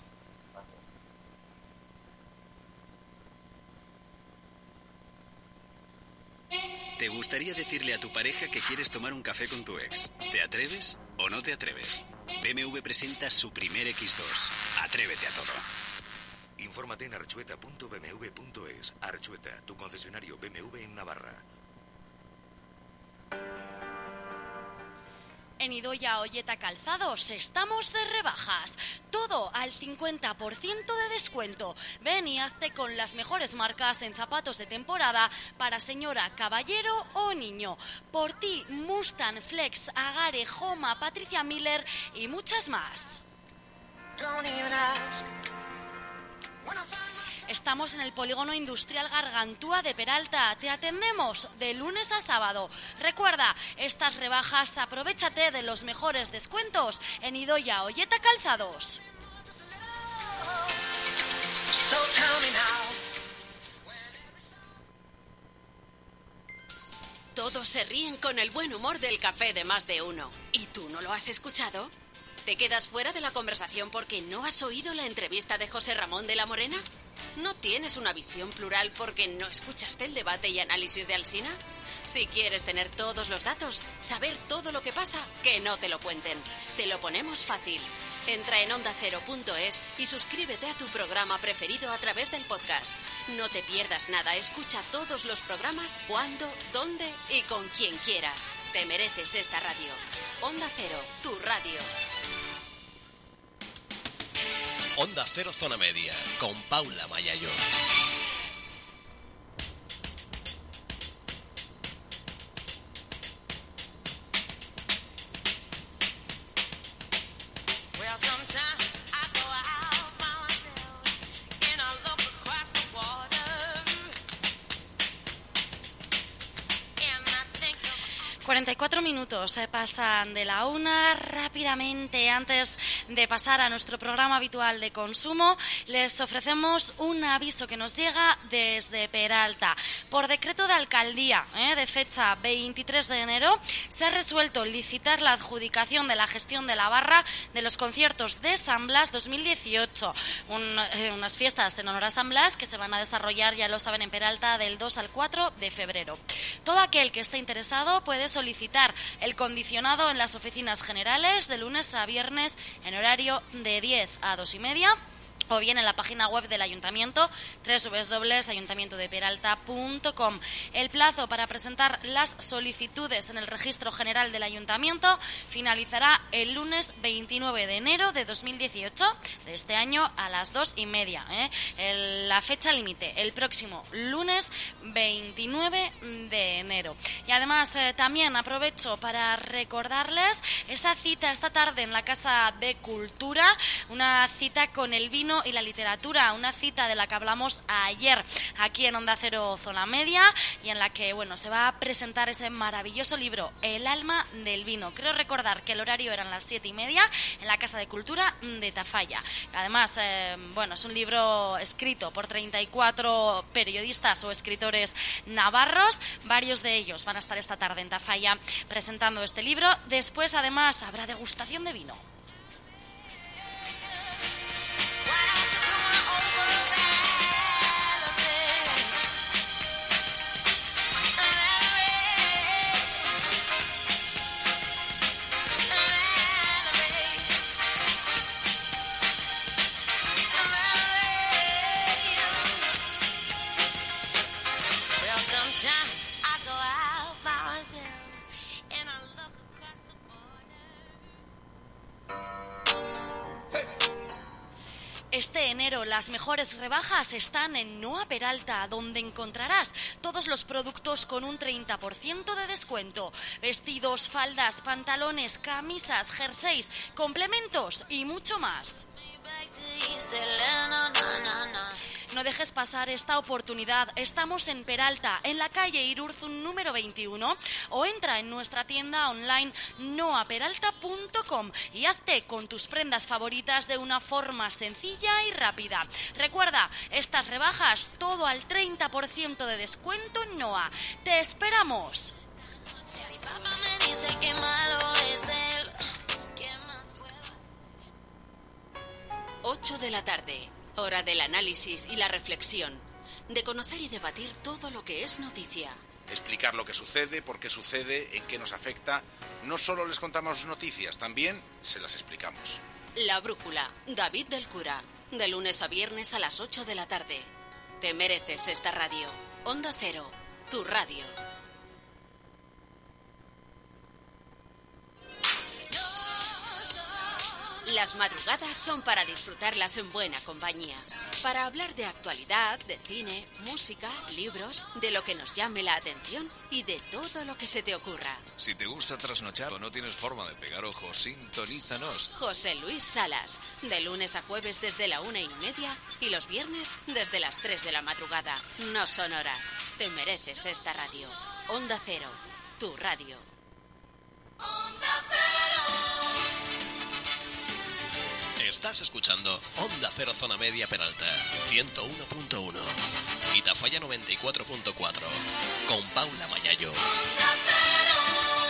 ¿Te gustaría decirle a tu pareja que quieres tomar un café con tu ex? ¿Te atreves o no te atreves? B M W presenta su primer equis dos. Atrévete a todo. Infórmate en archueta punto b m w punto es. Archueta, tu concesionario B M W en Navarra. en Idoia Olleta Calzados estamos de rebajas. Todo al cincuenta por ciento de descuento. Ven y hazte con las mejores marcas en zapatos de temporada para señora, caballero o niño. Por ti, Mustang, Flex, Agare, Homa, Patricia Miller y muchas más. Estamos en el Polígono Industrial Gargantúa de Peralta. Te atendemos de lunes a sábado. Recuerda, estas rebajas, aprovéchate de los mejores descuentos en Idoia Olleta Calzados. Todos se ríen con el buen humor del café de Más de Uno. ¿Y tú no lo has escuchado? ¿Te quedas fuera de la conversación porque no has oído la entrevista de José Ramón de la Morena? ¿No tienes una visión plural porque no escuchaste el debate y análisis de Alsina? Si quieres tener todos los datos, saber todo lo que pasa, que no te lo cuenten. Te lo ponemos fácil. Entra en onda cero punto es y suscríbete a tu programa preferido a través del podcast. No te pierdas nada, escucha todos los programas cuando, dónde y con quien quieras. Te mereces esta radio. Onda Cero, tu radio. Onda Cero Zona Media, con Paula Mayayo. cuarenta y cuatro minutos se pasan de la una. Rápidamente, antes de pasar a nuestro programa habitual de consumo, les ofrecemos un aviso que nos llega desde Peralta. Por decreto de alcaldía, ¿eh? de fecha veintitrés de enero, se ha resuelto licitar la adjudicación de la gestión de la barra de los conciertos de San Blas dos mil dieciocho. Un, eh, unas fiestas en honor a San Blas que se van a desarrollar, ya lo saben, en Peralta del dos al cuatro de febrero. Todo aquel que esté interesado puede solicitar el condicionado en las oficinas generales de lunes a viernes en horario de diez a dos y media, o bien en la página web del Ayuntamiento, doble u doble u doble u punto ayuntamiento de peralta punto com. El plazo para presentar las solicitudes en el Registro General del Ayuntamiento finalizará el lunes veintinueve de enero de dos mil dieciocho, de este año, a las dos y media. ¿eh? El, la fecha límite, el próximo lunes veintinueve de enero. Y además eh, también aprovecho para recordarles esa cita esta tarde en la Casa de Cultura, una cita con el vino y la literatura, una cita de la que hablamos ayer aquí en Onda Cero Zona Media, y en la que bueno se va a presentar ese maravilloso libro, El alma del vino. Creo recordar que el horario eran las siete y media en la Casa de Cultura de Tafalla. Además, eh, bueno, es un libro escrito por treinta y cuatro periodistas o escritores navarros. Varios de ellos van a estar esta tarde en Tafalla presentando este libro. Después, además, habrá degustación de vino. Este enero las mejores rebajas están en Noa Peralta, donde encontrarás todos los productos con un treinta por ciento de descuento. Vestidos, faldas, pantalones, camisas, jerseys, complementos y mucho más. No dejes pasar esta oportunidad. Estamos en Peralta, en la calle Irurzun número veintiuno, o entra en nuestra tienda online noa peralta punto com y hazte con tus prendas favoritas de una forma sencilla y rápida. Recuerda, estas rebajas todo al treinta por ciento de descuento en Noa. ¡Te esperamos! Mi papá me dice que malo es él. ocho de la tarde. Hora del análisis y la reflexión, de conocer y debatir todo lo que es noticia. Explicar lo que sucede, por qué sucede, en qué nos afecta. No solo les contamos noticias, también se las explicamos. La Brújula, David del Cura, de lunes a viernes a las ocho de la tarde. Te mereces esta radio. Onda Cero, tu radio. Las madrugadas son para disfrutarlas en buena compañía. Para hablar de actualidad, de cine, música, libros, de lo que nos llame la atención y de todo lo que se te ocurra. Si te gusta trasnochar o no tienes forma de pegar ojos, sintonízanos. José Luis Salas, de lunes a jueves desde la una y media y los viernes desde las tres de la madrugada. No son horas. Te mereces esta radio. Onda Cero, tu radio. Onda Cero. Estás escuchando Onda Cero Zona Media Peralta, ciento uno punto uno. Y Tafalla noventa y cuatro punto cuatro. Con Paula Mayayo. Onda Cero.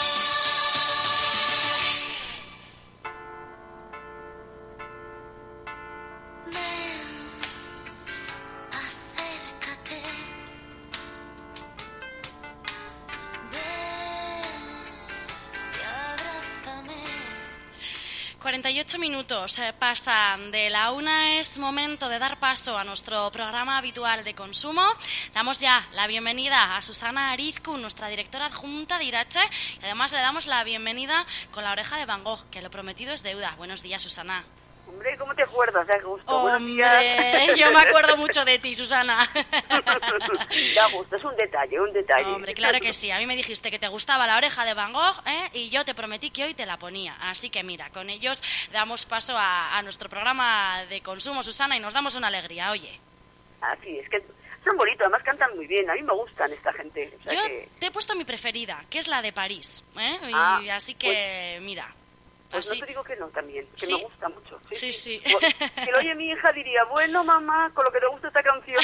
cuarenta y ocho minutos eh, pasan de la una, es momento de dar paso a nuestro programa habitual de consumo. Damos ya la bienvenida a Susana Arizcu, nuestra directora adjunta de Irache, y además le damos la bienvenida con la oreja de Van Gogh, que lo prometido es deuda. Buenos días, Susana. Hombre, ¿cómo te acuerdas? ¿Eh? Gusto. Hombre, yo me acuerdo mucho de ti, Susana. Da gusto, es un detalle, un detalle. Hombre, claro que sí. A mí me dijiste que te gustaba la oreja de Van Gogh, ¿eh? Y yo te prometí que hoy te la ponía. Así que mira, con ellos damos paso a, a nuestro programa de consumo, Susana, y nos damos una alegría, oye. Así es, que son bonitos, además cantan muy bien. A mí me gustan esta gente. O sea yo que... te he puesto mi preferida, que es la de París, ¿eh? Y ah, así que, pues... mira... Pues así. no te digo que no también, que ¿Sí? me gusta mucho. Sí, sí. sí. sí. Pues, si lo oye mi hija diría, bueno, mamá, con lo que te gusta esta canción.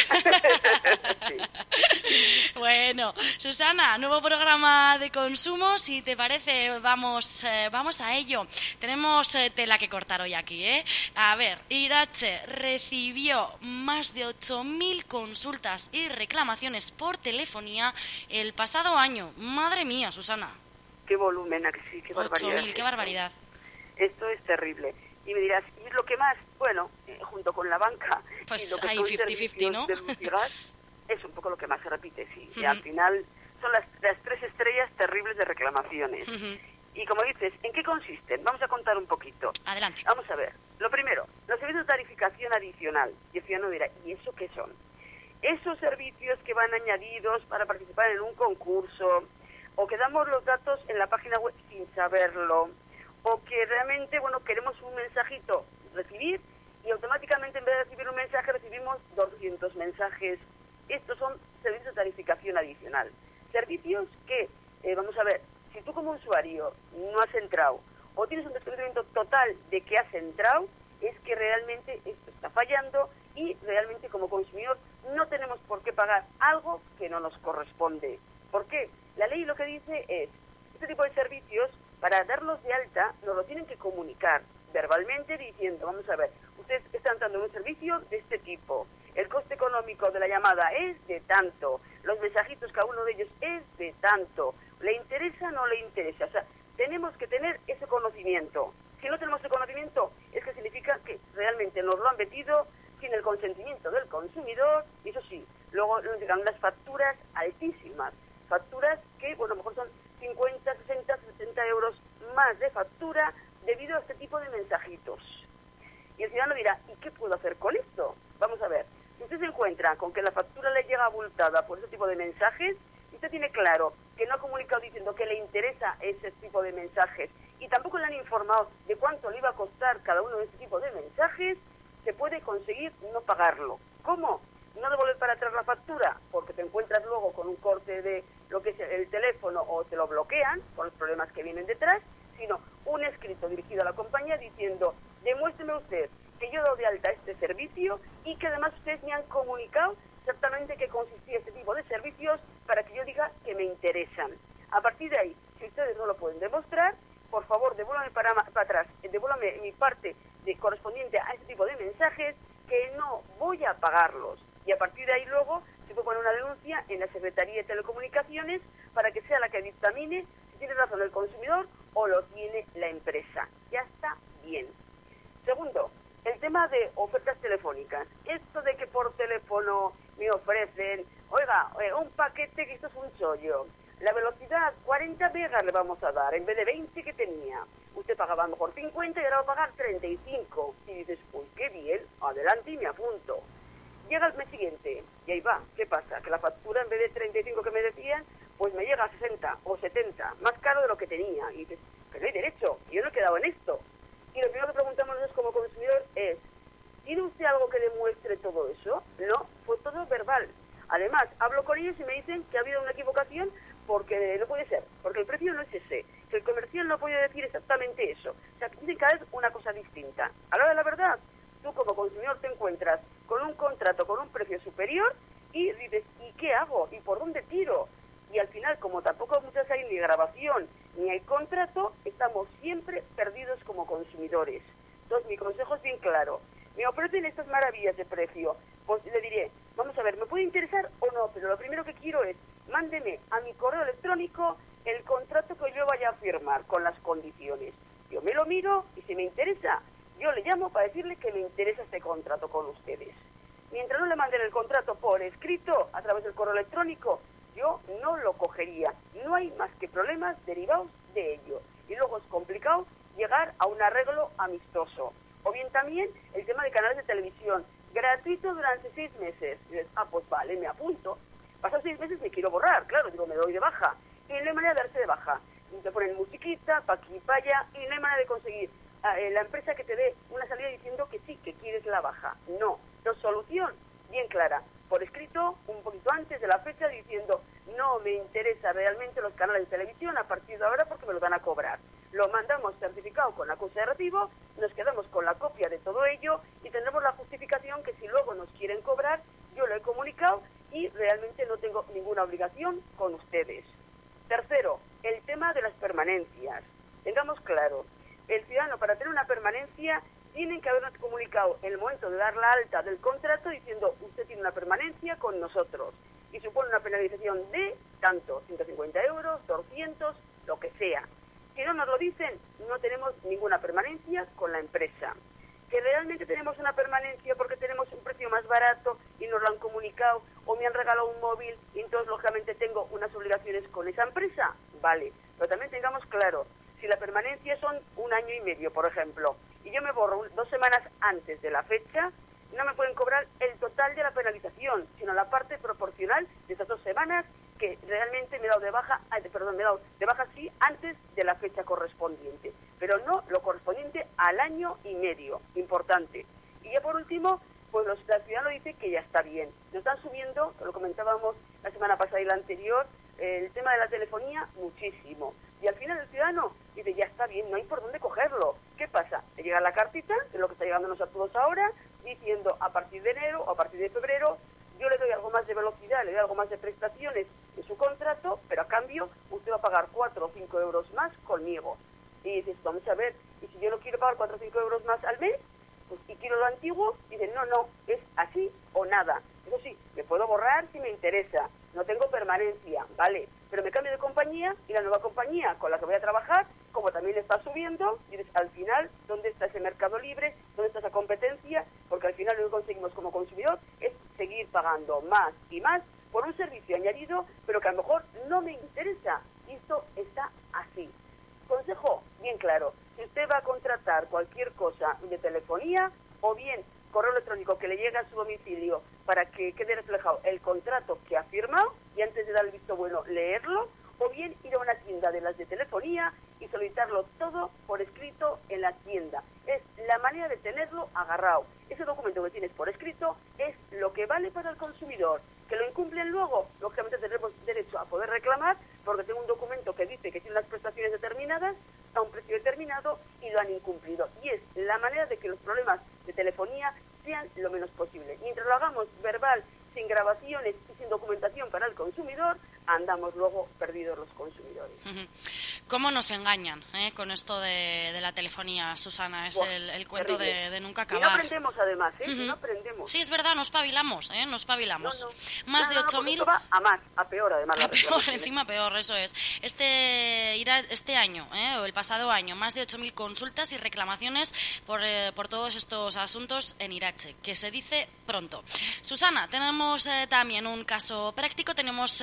Sí. Bueno, Susana, nuevo programa de consumo, si te parece, vamos, eh, vamos a ello. Tenemos eh, tela que cortar hoy aquí, ¿eh? A ver, Irache recibió más de ocho mil consultas y reclamaciones por telefonía el pasado año. Madre mía, Susana. Qué volumen, que sí, qué barbaridad. ocho mil, qué barbaridad. Esto es terrible. Y me dirás, ¿y lo que más? Bueno, eh, junto con la banca pues y lo que hay son cincuenta cincuenta, ¿no? de luz y gas, es un poco lo que más se repite, sí. Uh-huh. Y al final son las, las tres estrellas terribles de reclamaciones. Uh-huh. Y como dices, ¿en qué consisten? Vamos a contar un poquito. Adelante. Vamos a ver. Lo primero, los servicios de tarificación adicional. Y el ciudadano dirá, ¿y eso qué son? Esos servicios que van añadidos para participar en un concurso, o que damos los datos en la página web sin saberlo, o que realmente, bueno, queremos un mensajito recibir y automáticamente en vez de recibir un mensaje recibimos doscientos mensajes. Estos son servicios de tarificación adicional. Servicios que, eh, vamos a ver, si tú como usuario no has entrado o tienes un desconocimiento total de que has entrado, es que realmente esto está fallando y realmente como consumidor no tenemos por qué pagar algo que no nos corresponde. ¿Por qué? La ley lo que dice es, este tipo de servicios, para darlos de alta, nos lo tienen que comunicar verbalmente diciendo, vamos a ver, ustedes están dando un servicio de este tipo, el coste económico de la llamada es de tanto, los mensajitos cada uno de ellos es de tanto, ¿le interesa o no le interesa? O sea, tenemos que tener ese conocimiento. Si no tenemos ese conocimiento, es que significa que realmente nos lo han metido sin el consentimiento del consumidor, y eso sí, luego nos llegan unas facturas altísimas. Facturas que, bueno, a lo mejor son cincuenta, sesenta, setenta euros más de factura debido a este tipo de mensajitos. Y el ciudadano dirá, ¿y qué puedo hacer con esto? Vamos a ver, si usted se encuentra con que la factura le llega abultada por ese tipo de mensajes, y usted tiene claro que no ha comunicado diciendo que le interesa ese tipo de mensajes, y tampoco le han informado de cuánto le iba a costar cada uno de ese tipo de mensajes, se puede conseguir no pagarlo. ¿Cómo? No devolver para atrás la factura, porque te encuentras luego con un corte de lo que es el teléfono o te lo bloquean, con los problemas que vienen detrás, sino un escrito dirigido a la compañía diciendo, demuéstreme usted que yo doy de alta este servicio y que además ustedes me han comunicado exactamente qué consistía este tipo de servicios para que yo diga que me interesan. A partir de ahí, si ustedes no lo pueden demostrar, por favor, devuélvame para, para atrás, devuélvame mi parte de, correspondiente a este tipo de mensajes, que no voy a pagarlos. Y a partir de ahí luego se puede poner una denuncia en la Secretaría de Telecomunicaciones para que sea la que dictamine si tiene razón el consumidor o lo tiene la empresa. Ya está bien. Segundo, el tema de ofertas telefónicas. Esto de que por teléfono me ofrecen, oiga, un paquete que esto es un chollo. la velocidad, cuarenta megas le vamos a dar, en vez de veinte que tenía. Usted pagaba a lo mejor cincuenta y ahora va a pagar treinta y cinco. Y dices, uy, qué bien, adelante y me apunto. Llega el mes siguiente, y ahí va. ¿Qué pasa? Que la factura, en vez de treinta y cinco que me decían, pues me llega a sesenta o setenta, más caro de lo que tenía. Y dices, que no hay derecho, yo no he quedado en esto. Y lo primero que preguntamos nosotros como consumidor es, ¿tiene usted algo que demuestre todo eso? No, fue todo verbal. Además, hablo con ellos y me dicen que ha habido una equivocación porque no puede ser, porque el precio no es ese, que el comercial no puede decir exactamente eso. O sea, que dicen cada vez una cosa distinta. A la hora de la verdad, tú como consumidor te encuentras con un contrato con un precio superior y dices, ¿y qué hago? ¿Y por dónde tiro? Y al final, como tampoco muchas hay ni grabación ni hay contrato, estamos siempre perdidos como consumidores. Entonces, mi consejo es bien claro. Me ofrecen estas maravillas de precio, pues le diré, vamos a ver, ¿me puede interesar o no? Pero lo primero que quiero es, mándeme a mi correo electrónico el contrato que yo vaya a firmar con las condiciones. Yo me lo miro y si me interesa, yo le llamo para decirle que me interesa este contrato con ustedes. Mientras no le manden el contrato por escrito, a través del correo electrónico, yo no lo cogería. No hay más que problemas derivados de ello. Y luego es complicado llegar a un arreglo amistoso. O bien también el tema de canales de televisión, gratuito durante seis meses. Y dices, ah, pues vale, me apunto. Pasados seis meses me quiero borrar, claro, digo, me doy de baja. Y no hay manera de darse de baja. Y te ponen musiquita, pa' aquí, pa' allá, y no hay manera de conseguir eh, la empresa que te dé una salida diciendo que sí, que quieres la baja. No, no, solución bien clara. Por escrito, un poquito antes de la fecha, diciendo, no me interesa realmente los canales de televisión a partir de ahora porque me lo van a cobrar. Lo mandamos certificado con acuse de recibo, nos quedamos con la copia de todo ello y tendremos la justificación que si luego nos quieren cobrar, yo lo he comunicado y realmente no tengo ninguna obligación con ustedes. Tercero, el tema de las permanencias. Tengamos claro, el ciudadano para tener una permanencia tienen que habernos comunicado en el momento de dar la alta del contrato diciendo usted tiene una permanencia con nosotros y supone una penalización de tanto, ciento cincuenta euros, doscientos, lo que sea. Si no nos lo dicen, no tenemos ninguna permanencia con la empresa. Que realmente tenemos una permanencia porque tenemos un precio más barato y nos lo han comunicado o me han regalado un móvil y entonces lógicamente tengo unas obligaciones con esa empresa, vale. Pero también tengamos claro, si la permanencia son un año y medio, por ejemplo, y yo me borro dos semanas antes de la fecha, no me pueden cobrar el total de la penalización, sino la parte proporcional de esas dos semanas que realmente me he dado de baja, perdón, me he dado de baja sí antes de la fecha correspondiente, pero no lo correspondiente al año y medio, importante. Y ya por último, pues los, la ciudad lo dice que ya está bien. Nos están subiendo, lo comentábamos la semana pasada y la anterior, el tema de la telefonía muchísimo. Y al final el ciudadano dice, ya está bien, no hay por dónde cogerlo. ¿Qué pasa? Te llega la cartita, que es lo que está llegándonos a todos ahora, diciendo a partir de enero o a partir de febrero, yo le doy algo más de velocidad, le doy algo más de prestaciones en su contrato, pero a cambio usted va a pagar cuatro o cinco euros más conmigo. Y dices, vamos a ver, y si yo no quiero pagar cuatro o cinco euros más al mes, pues y quiero lo antiguo, dicen, no, no, es así o nada. Eso sí, me puedo borrar si me interesa, no tengo permanencia, vale, pero me cambio de compañía y la nueva compañía con la que voy a trabajar, como también está subiendo, dices, al final, ¿dónde está ese mercado libre? ¿Dónde está esa competencia? Porque al final lo que conseguimos como consumidor es seguir pagando más y más por un servicio añadido, pero que a lo mejor no me interesa. Y esto está así. Consejo bien claro, si usted va a contratar cualquier cosa de telefonía o bien correo electrónico que le llegue a su domicilio para que quede reflejado el contrato que ha firmado y antes de dar el visto bueno leerlo, o bien ir a una tienda de las de telefonía y solicitarlo todo por escrito en la tienda. Es la manera de tenerlo agarrado. Ese documento que tienes por escrito es lo que vale para el consumidor. Que lo incumplen luego, lógicamente tenemos derecho a poder reclamar porque tengo un documento que dice que tiene unas prestaciones determinadas a un precio determinado y lo han incumplido. Y es la manera de que los problemas de telefonía sean lo menos posible. Mientras lo hagamos verbal, sin grabaciones y sin documentación para el consumidor, andamos luego perdidos los consumidores. ¿Cómo nos engañan eh, con esto de, de la telefonía, Susana? Es Buah, el, el cuento de, de nunca acabar. Y no aprendemos además, ¿eh? Uh-huh. No aprendemos. Sí, es verdad, nos espabilamos, ¿eh? Nos espabilamos. No, no. Más no, de no, ocho mil... No, va a más, a peor además. A peor, encima peor, eso es. Este, irá, este año, ¿eh? o el pasado año, más de ocho mil consultas y reclamaciones por, eh, por todos estos asuntos en Irache, que se dice pronto. Susana, tenemos eh, también un caso práctico, tenemos eh, un par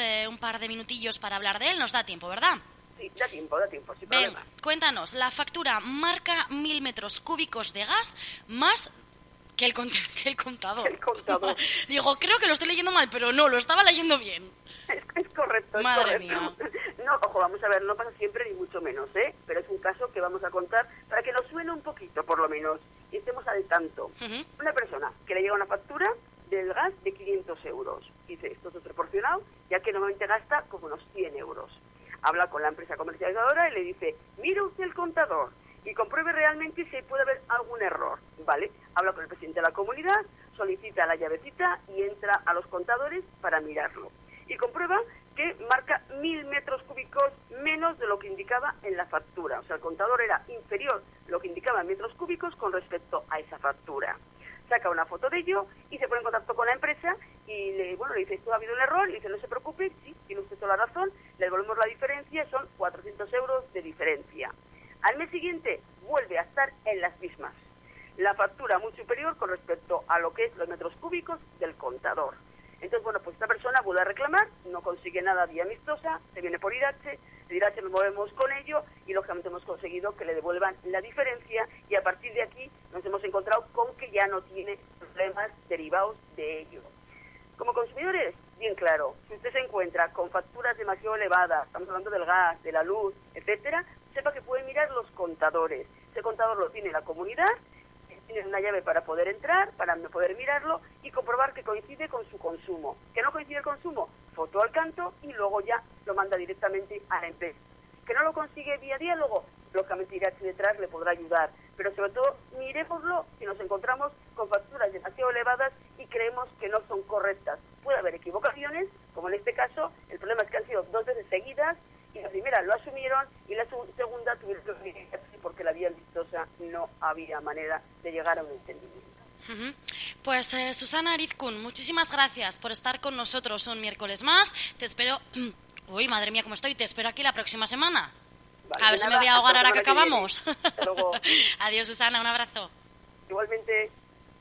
par de minutillos para hablar de él. Nos da tiempo, ¿verdad? Sí, da tiempo, da tiempo, sin Venga, problema. cuéntanos, la factura marca mil metros cúbicos de gas más que el, cont- que el contador. El contador. Digo, creo que lo estoy leyendo mal, pero no, lo estaba leyendo bien. Es, es correcto, es Madre correcto. mía. No, ojo, vamos a ver, no pasa siempre ni mucho menos, ¿eh? Pero es un caso que vamos a contar para que nos suene un poquito, por lo menos, y estemos al tanto. Uh-huh. Una persona que le llega una factura del gas de quinientos euros. Dice, esto es desproporcionado, ya que normalmente gasta como unos cien euros. Habla con la empresa comercializadora y le dice, mire usted el contador y compruebe realmente si puede haber algún error, ¿vale? Habla con el presidente de la comunidad, solicita la llavecita y entra a los contadores para mirarlo. Y comprueba que marca mil metros cúbicos menos de lo que indicaba en la factura. O sea, el contador era inferior lo que indicaba en metros cúbicos con respecto a esa factura. Saca una foto de ello y se pone en contacto con la empresa y le, bueno, le dice, esto ha habido un error, y dice, no se preocupe, sí, tiene usted toda la razón, le devolvemos la diferencia, son cuatrocientos euros de diferencia. Al mes siguiente vuelve a estar en las mismas. La factura muy superior con respecto a lo que es los metros cúbicos del contador. Entonces, bueno, pues esta persona vuelve a reclamar, no consigue nada vía amistosa, se viene por Irache, de Irache nos movemos con ello y lógicamente hemos conseguido que le devuelvan la diferencia y a partir de aquí nos hemos encontrado con que ya no tiene problemas derivados de ello. Como consumidores, bien claro, si usted se encuentra con facturas demasiado elevadas, estamos hablando del gas, de la luz, etcétera, sepa que puede mirar los contadores. Ese contador lo tiene la comunidad, tiene una llave para poder entrar, para poder mirarlo y comprobar que coincide con su consumo. ¿Que no coincide el consumo? Foto al canto y luego ya lo manda directamente a la empresa. ¿Que no lo consigue vía diálogo? Lógicamente Irache detrás le podrá ayudar. Pero sobre todo, mirémoslo si nos encontramos con facturas demasiado elevadas y creemos que no son correctas. Puede haber equivocaciones, como en este caso, el problema es que han sido dos veces seguidas y la primera lo asumieron y la su- segunda tuvieron que verificarse porque la vía amistosa no había manera de llegar a un entendimiento. Ujú. Pues eh, Susana Arizkun, muchísimas gracias por estar con nosotros un miércoles más. Te espero... Uy, madre mía, cómo estoy. Te espero aquí la próxima semana. Vale, a ver de si me nada, voy a ahogar hasta la ahora que semana acabamos. viene. Hasta luego. Adiós, Susana, un abrazo. Igualmente.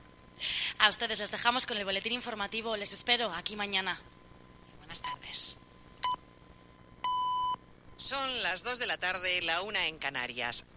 A ustedes les dejamos con el boletín informativo. Les espero aquí mañana. Buenas tardes. Son las dos de la tarde, la una en Canarias.